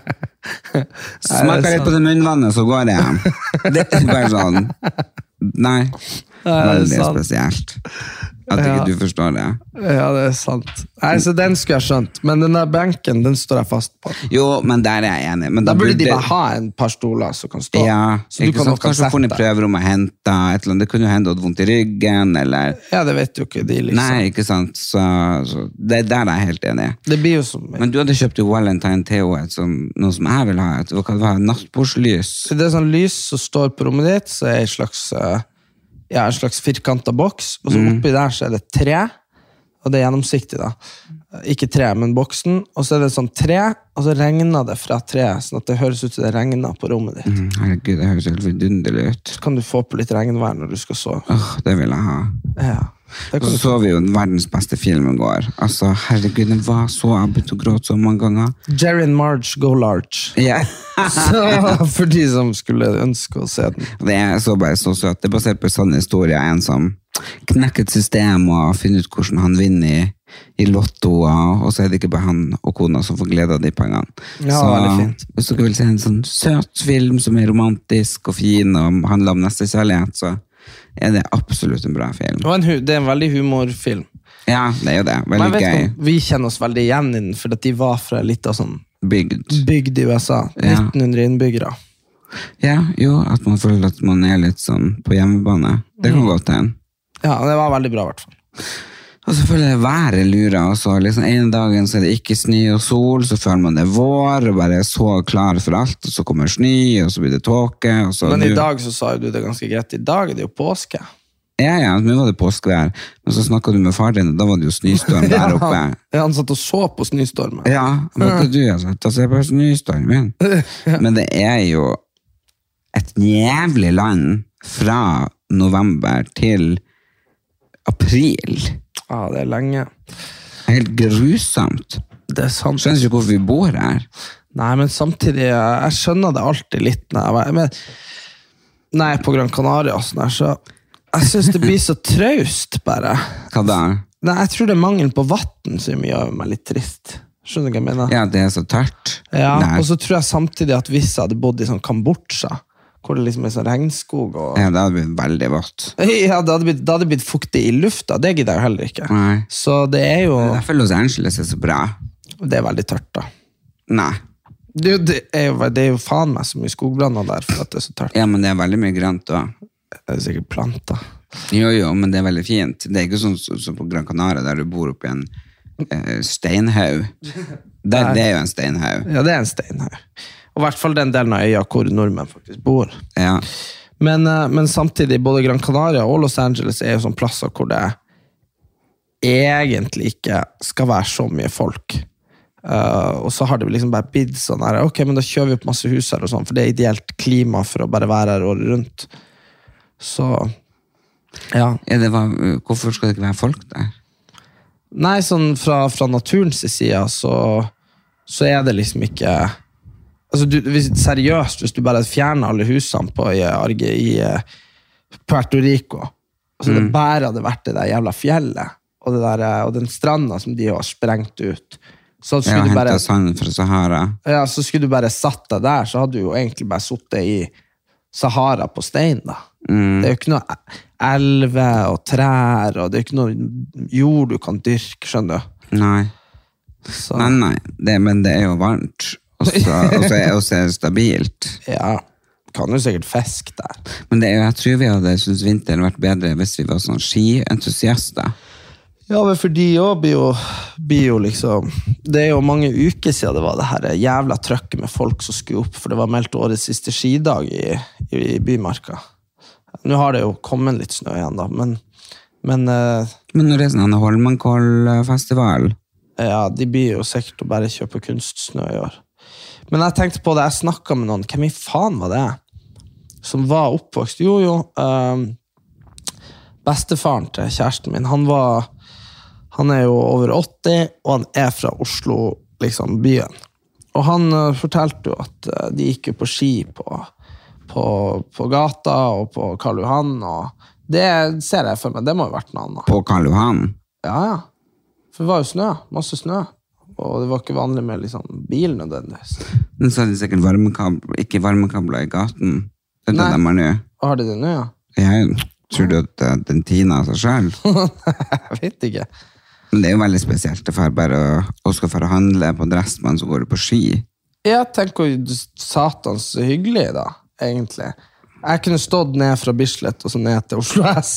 Smaker litt på det munnvannet, så går det hjem. Det er bare sånn... Nei, veldig spesielt at ikke ja. Du forstår det. Ja, det er sant. Nei, så den skulle jeg skjønt, men den der benken, den står jeg fast på. Jo, men der er jeg enig. Men da, da burde de bare ha en par stoler som kan stå. Ja, så du kan sant, kanskje få den i prøverom og hente et eller annet. Det kunne jo hende at vondt i ryggen, eller... Ja, det vet jo ikke de, liksom. Nei, ikke sant, så, så det der er jeg helt enig. Det blir jo som... Men du hadde kjøpt jo Valentine Theo-et som noe som jeg vil ha, et, hva det var, nattbordslys. Det er sånn lys som står på rommet ditt, så er det en slags... Ja, en slags firkantet boks, og så oppi der så er det tre, og det er gjennomsiktig da. Ikke tre, men boksen, og så er det sånn tre, og så regner det fra tre, sånn at det høres ut som det regner på rommet ditt. Mm, herregud, det høres helt vidunderlig ut. Så kan du få på litt regnvær når du skal sove. Åh, det vil jeg ha. Ja. Og så så vi jo verdens beste film i går. Altså, herregud, den var så abut og gråt så mange ganger. Jerry and Marge go large. Ja. Så for de som skulle ønske å se den. Det er så bare så søt. Det er basert på en sånn historie, en som knekker et system og finner ut hvordan han vinner i, i lotto, og så er det ikke bare han og kona som får glede av de pengene. Ja, så, veldig fint. Hvis dere vil se en sånn søt film som er romantisk og fin og handler om nestekjærlighet, så er det absolutt en bra film. Og en, det er en veldig humorfilm. Ja, det er jo det. Veldig Men gøy. Om, vi kjenner oss veldig igjen i den, for at de var fra litt av sånn bygd. Bygd i U S A. Ja. nitten hundre innbyggere. Ja, jo, at man føler at man er litt sånn på hjemmebane. Det kan mm. gå til en. Ja, det var veldig bra i hvert fall. Og så føler jeg været lurer også. Liksom, en dagen så er det ikke snø og sol, så føler man det vår, og bare er så klar for alt, og så kommer snø, og så blir det tåke. Og så Men i nu... dag så sa du det ganske greit. I dag er det jo påske. Ja, ja, nå var det påskevær. Men så snakket du med far din, og da var det jo snøstorm der oppe. Ja, han satt og så på snøstormen. Ja, hva er du? Altså, da ser jeg på snøstormen. Men det er jo et jævlig land fra november til april. Ja, det er lenge. Helt grusomt. Det er sant. Skjønner ikke hvorfor vi bor her. Nei, men samtidig, jeg skjønner det alltid litt når jeg, men, nei, på Gran Canaria og sånn her, så jeg synes det blir så traust bare. Hva da? Nei, jeg tror det er mangel på vatten som gjør meg litt trist. Skjønner du hva jeg mener? Ja, det er så tørt. Ja, Nei. Og så tror jeg samtidig at hvis jeg hadde bodd i sånn Kambodsja, hvor det liksom er sånn regnskog og... Ja, det hadde blitt veldig vått. Ja, det hadde blitt, det hadde blitt fuktig i lufta, det gidder jeg jo heller ikke. Nei. Så det er jo... Derfor Los Angeles er så bra. Det er veldig tørt da. Nei. Det, det, er jo, det er jo faen meg så mye skogbranner der for at det er så tørt. Ja, men det er veldig mye grønt da. Det er sikkert planter. Jo, jo, men det er veldig fint. Det er ikke sånn som så på Gran Canaria, der du bor oppe i en eh, steinhaug. Det, det er jo en steinhaug. Ja, det er en steinhaug. Og i hvert fall den delen av øya hvor nordmenn faktisk bor. Ja. Men, men samtidig, både Gran Canaria og Los Angeles er jo sånne plasser hvor det egentlig ikke skal være så mye folk. Uh, og så har det liksom bare blitt sånn her, ok, men da kjører vi opp masse hus her og sånn, for det er ideelt klima for å bare være her året rundt. Så, ja. Ja, det var, hvorfor skal det ikke være folk der? Nei, sånn fra, fra naturens side, så, så er det liksom ikke... Altså, du, hvis, seriøst, hvis du bare fjerner alle husene på i, i, i Puerto Rico, altså mm. det bare hadde vært det der jævla fjellet, og, det der, og den stranda som de har sprengt ut, så skulle, ja, du bare, sand fra Sahara. Ja, så skulle du bare satt deg der, så hadde du jo egentlig bare suttet i Sahara på stein da. Mm. Det er jo ikke noe elve og trær, og det er ikke noe jord du kan dyrke, skjønner du? Nei. Så. Nei, nei, det, men det er jo varmt. Og så er det stabilt. Ja. kan jo sikkert fisk der. Men det, jeg tror vi hadde synes vinteren vært bedre hvis vi var sånn skientusiaster. Ja, men for de også blir jo, blir jo liksom, det er jo mange uker siden det var det her jævla trøkket med folk som skulle opp, for det var meldt årets siste skidag i, i Bymarka. Nå har det jo kommet litt snø igjen da, men... Men, uh, men når det er sånn Holmenkollfestival? Ja, de blir jo sikkert å bare kjøpe kunstsnø i år. Men jeg tenkte på det, jeg snakket med noen, hvem i faen var det? Som var oppvokst, jo jo, um, bestefaren til kjæresten min, han var, han er jo over åtti, og han er fra Oslo, liksom, byen. Og han uh, fortalte jo at uh, de gikk jo på ski på, på, på gata og på Karl Johan, og det ser jeg for meg, det må jo vært noe annet. På Karl Johan? Ja, ja. For det var jo snø, masse snø. Og det var ikke vanlig med liksom, bil nødvendigvis. Men så er det sikkert varmekabler, ikke varmekabler i gaten. Det er det de er nå. Har de det nå, ja? Jeg tror du at den tina seg selv? Jeg vet ikke. Men det er jo veldig spesielt, det er bare å, å skal for å handle på Dressmann, så går du på ski. Jeg tenker jo satans hyggelig da, egentlig. Jeg kunne stått ned fra Bislett og så ned til Oslo S.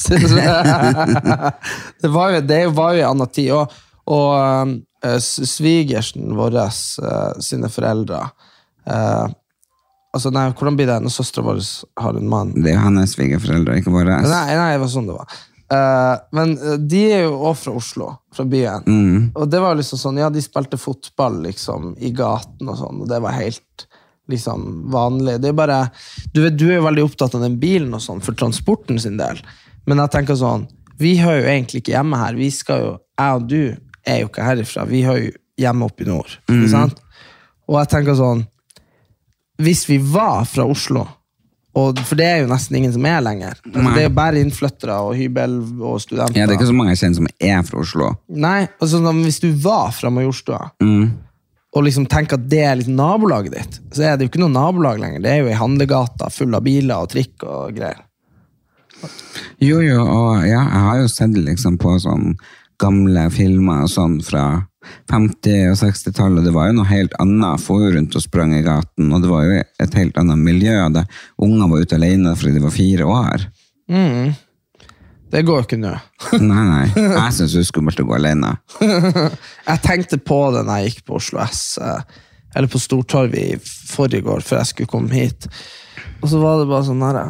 det var jo, det var jo en annen tid, og, og uh, svigersen vår, uh, sine foreldre, uh, altså nei, hvordan blir det når søsteren vår har en mann? Det er jo hennes svigerforeldre, ikke våre. Nei, nei, det var sånn det var. Uh, men uh, de er jo også fra Oslo, fra byen. Mm. Og det var liksom sånn, ja, de spilte fotball liksom, i gaten og sånn, og det var helt liksom vanlig. Det er bare, du vet, du er jo veldig opptatt av den bilen og sånn, for transporten sin del. Men jeg tenker sånn, vi hører jo egentlig ikke hjemme her. Vi skal jo, jeg og du er jo ikke herifra. Vi hører jo hjemme oppe i nord. Mm. Ikke sant? Og jeg tenker sånn, hvis vi var fra Oslo, og, for det er jo nesten ingen som er lenger. Altså, det er jo bare innflyttere og hybel og studenter. Ja, det er ikke så mange jeg kjenner som er fra Oslo. Nei, altså hvis du var fra Majorstua, mm. og liksom tenker at det er litt nabolaget ditt, så er det jo ikke noe nabolag lenger. Det er jo en handlegata full av biler og trikk og greier. Jo, jo, og ja, jeg har jo sett liksom på sånn gamle filmer og sånn fra femti- og seksti-tallet, det var jo noe helt annet, få rundt og sprang i gaten, og det var jo et helt annet miljø, der unger var ute alene fordi de var fire år. Mm. Det går jo ikke nå. Nei, nei. Jeg synes det er skummelt å gå alene. Jeg tenkte på det når jeg gikk på Oslo S, eller på Stortorvet i forrige år, før jeg skulle komme hit. Og så var det bare sånn her,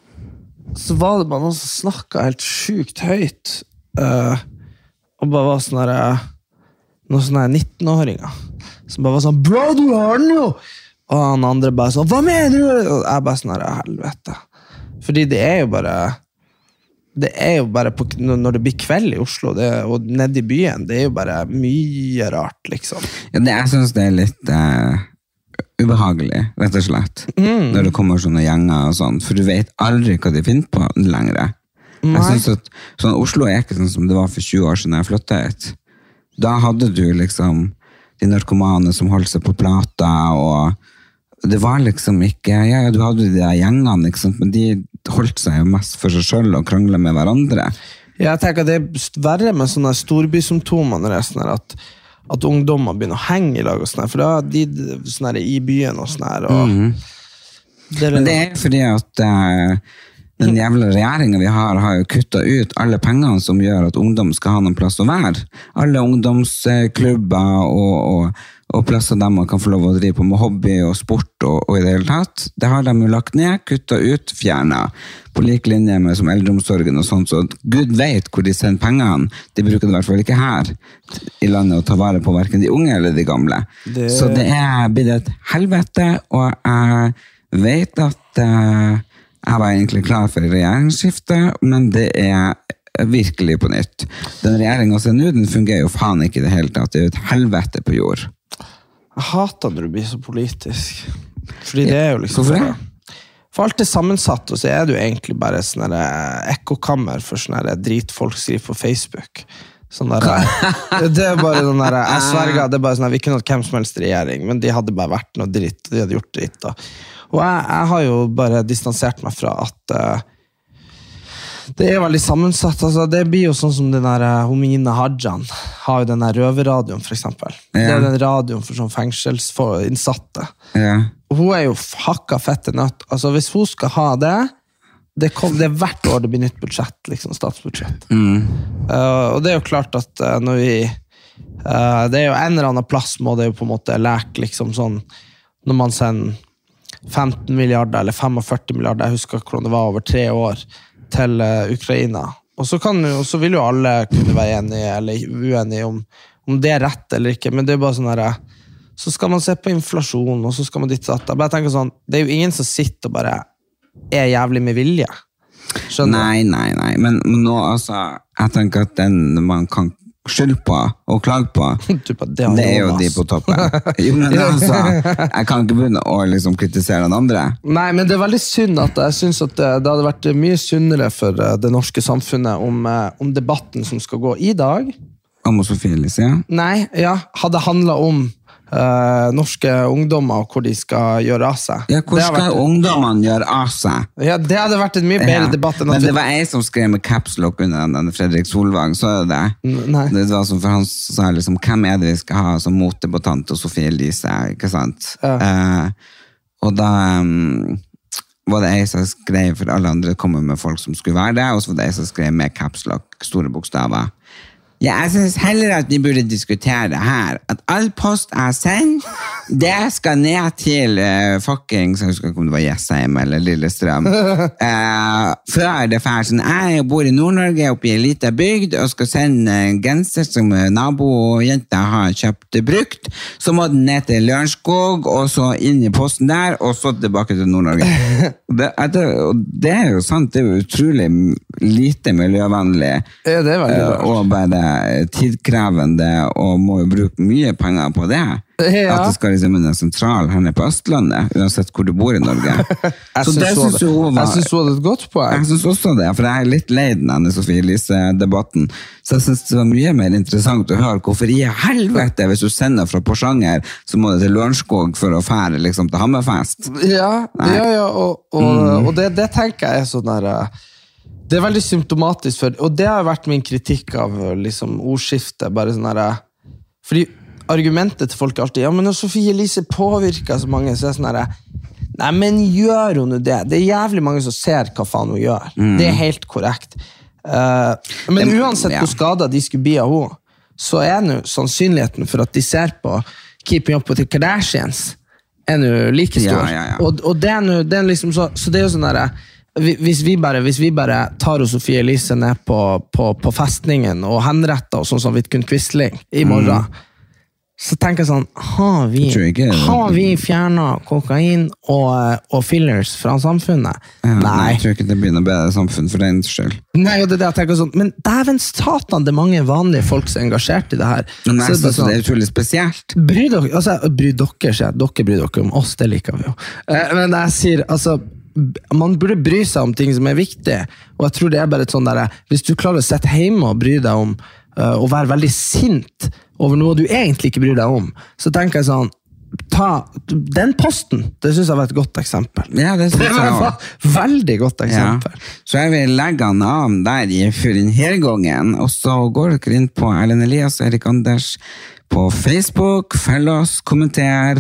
så var det bare noen som snakket helt sykt høyt, og bare var sånn her, noen sånne nittenåringer, som bare var sånn, bro, du har den jo! Og han andre bare sånn, hva mener du? Og jeg bare sånn her, helvete. Fordi det er jo bare... Det er jo bare på, når det blir kveld i Oslo det, og nede i byen, det er jo bare mye rart, liksom. Ja, det, jeg synes det er litt uh, ubehagelig, rett og slett. Mm. Når det kommer sånne gjenger og sånn, for du vet aldri hva de finner på lenger. Jeg synes at sånn, Oslo er ikke sånn som det var for tjue år siden jeg flyttet hit. Da hadde du liksom de narkomane som holdt seg på plata, og det var liksom ikke, ja, du hadde de der gjengene, liksom, men de holdt seg jo mest for seg selv og kranglet med hverandre. Jeg tenker at det er verre med sånne storbysymptomer når det er sånn her, at, at ungdommer begynner å henge i lag og sånn her, for da er de sånn her i byen og sånn her. Og mm. det er, men det er fordi at uh, den jævla regjeringen vi har, har jo kuttet ut alle pengene som gjør at ungdom skal ha noen plass å være. Alle ungdomsklubber og, og, og plasser der man kan få lov å drive på med hobby og sport og, og i det hele tatt. Det har de jo lagt ned, kuttet ut, fjernet. På like linje med som eldreomsorgen og sånt, så Gud vet hvor de sender pengene. De bruker det i hvert fall ikke her i landet å ta vare på hverken de unge eller de gamle. Det... Så det er blitt et helvete, og jeg vet at... Uh, Jeg var egentlig klar for regjeringsskifte, men det er virkelig på nytt. Den regjeringen som er nå, den fungerer jo faen ikke i det hele tatt. Det er jo et helvete på jord. Jeg hater når du blir så politisk. Fordi det er jo liksom... Hvorfor det? For alt er sammensatt, og så er det jo egentlig bare sånn ekkokammer for sånne drit folk skriver på Facebook. Sånn der, det er bare sånn der, jeg sverger, det er bare sånn der, vi kunne hatt hvem som helst regjering, men de hadde bare vært noe dritt, de hadde gjort dritt da. Og jeg, jeg har jo bare distansert meg fra at uh, det er veldig sammensatt. Altså, det blir jo sånn som den der uh, Homine Hadjan har jo den der røverradioen, for eksempel. Ja. Det er den radioen for sånn fengselsinnsatte. Ja. hun er jo hakka fette nøtt. Altså, hvis hun skal ha det, det, kom, det er hvert år det blir nytt budsjett, liksom, statsbudsjett. Mm. Uh, og det er jo klart at uh, når vi uh, det er jo en eller annen plass må det jo på en måte leke, liksom sånn, når man sender femten milliarder eller førtifem milliarder, jeg husker hvordan det var over tre år, til uh, Ukraina. Og så, kan, og så vil jo alle kunne være enige eller uenige om, om det er rett eller ikke, men det er bare sånn her, så skal man se på inflasjon, og så skal man ditt satt. Jeg bare tenker sånn, det er jo ingen som sitter og bare er jævlig med vilje. Skjønner? Nei, nei, nei, men nå, altså, jeg tenker at den man kan skylde på og klage på, bare, det, det er jo de på toppen. Jo, men altså, jeg kan ikke begynne å liksom kritisere den andre. Nei, men det er veldig synd at jeg synes at det, det hadde vært mye syndere for det norske samfunnet om, om debatten som skal gå i dag. Om Sofie Elise, ja? Nei, ja, hadde handlet om Uh, norske ungdommer og hvor de skal gjøre av seg. Ja, hvor skal vært... ungdommene gjøre av seg? Ja, det hadde vært en mye bedre ja. debatt enn Men det vi... var jeg som skrev med caps lock under den Fredrik Solvang, så er det Nei. Det var som for han sa liksom, hvem er det vi skal ha som motdebattant og Sofie Elise, ikke sant? Ja. Uh, og da um, var det jeg som skrev, for alle andre kommer med folk som skulle være det, og så var det jeg som skrev med caps lock, store bokstaver. Ja, jeg synes heller at vi burde diskutere det her. At all post jeg sender, det skal ned til uh, fucking, så jeg husker ikke om det var Jessheim eller Lillestrøm. Uh, før det fær sånn, jeg bor i Nord-Norge oppe i en liten bygd, og skal sende en genser som nabojenta har kjøpt brukt, så må den ned til Lørenskog, og så inn i posten der, og så tilbake til Nord-Norge. Det, det, det er jo sant, det er jo utrolig lite miljøvennlig. Ja, det er veldig bra. Uh, og bare tidkrevende og må jo bruke mye penger på det. Ja. At det skal liksom være sentral her nede på Østlandet, uansett hvor du bor i Norge. Så det synes jo hun var... Jeg synes hun hadde et godt poeng. Jeg synes også det, for jeg er litt leid denne Sofie Elise-debatten. Så jeg synes det var mye mer interessant å høre hvorfor i helvete, hvis du sender fra Porsanger, så må du til Lørenskog for å fære liksom til Hammerfest. Ja, ja, ja, og, og, mm. og det, det tenker jeg er sånn der... Det er veldig symptomatisk for, og det har vært min kritikk av liksom, ordskiftet, bare sånn her, fordi argumentet til folk er alltid, ja, men når Sofie Elise påvirker så mange, så er det sånn her, nei, men gjør hun det? Det er jævlig mange som ser hva faen hun gjør. Mm. Det er helt korrekt. Uh, men det, uansett ja. hvor skadet de skulle bli av henne, så er nå sannsynligheten for at de ser på Keeping Up with the Kardashians, er nå like stor. Ja, ja, ja. Og, og det er nå, det er liksom så, så det er jo sånn der, Hvis vi, bare, hvis vi bare tar og Sofie Elise ned på, på, på festningen og henretter oss sånn som Vidkun Quisling i morgen, mm. så tenker jeg sånn, har vi, har vi fjernet kokain og, og fillers fra samfunnet? Ja, nei. nei. Jeg tror ikke det blir noe bedre samfunn for den skyld. Nei, og det er det jeg tenker sånn, men dæven satan, det er mange vanlige folk som er engasjert i det her. Men jeg så synes det er utrolig spesielt. Bry dere, altså, bry dere, sier jeg. Dere bryr dere om oss, det liker vi jo. Men jeg sier, altså, man burde bry seg om ting som er viktig, og jeg tror det er bare et sånn der, hvis du klarer å sette hjemme og bry deg om uh, å være veldig sint over noe du egentlig ikke bryr deg om, så tenker jeg sånn, ta den posten, det synes jeg var et godt eksempel. Ja, det synes jeg også. Veldig godt eksempel. Ja. Så jeg vil legge han av der for denne gangen, og så går dere inn på Erlend Elias og Erik Anders på Facebook, følg oss, kommenter,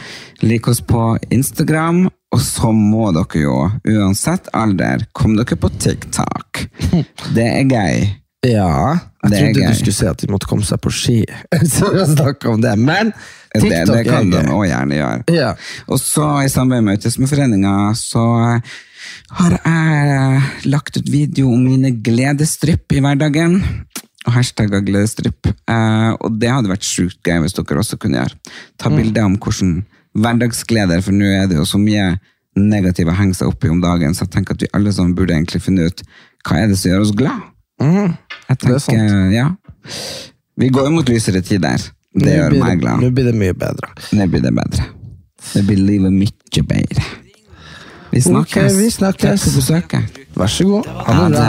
lik oss på Instagram, og så må dere jo, uansett alder, kom dere på TikTok. Det er gøy. Ja, jeg det trodde du skulle si at de måtte komme seg på ski. Så jeg snakker om det, men TikTok det, det kan er de også gjerne gjøre. Ja. Og så i samarbeid med Autismeforeningen, så har jeg lagt ut video om mine gledesdrypp i hverdagen. Og hashtagget gledesdrypp. Eh, og det hadde vært sjukt gøy hvis dere også kunne gjøre. Ta bilder om hvordan hverdagsgleder, for nå er det jo så mye negative å henge seg opp i om dagen, så jeg tenker at vi alle sammen burde egentlig finne ut hva er det som gjør oss glad. Mm, jeg tenker, ja. Vi går jo mot lysere tider. Det nå gjør meg glad. Nå blir det mye bedre. Nå blir det bedre. Det blir livet mye bedre. Vi snakkes. Okay, vi snakkes. Takk for besøket. Vær så god. Ha det.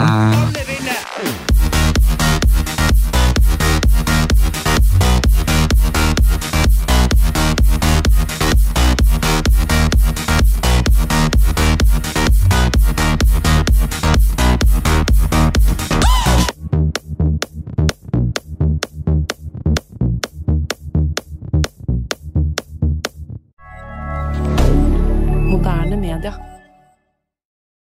Media.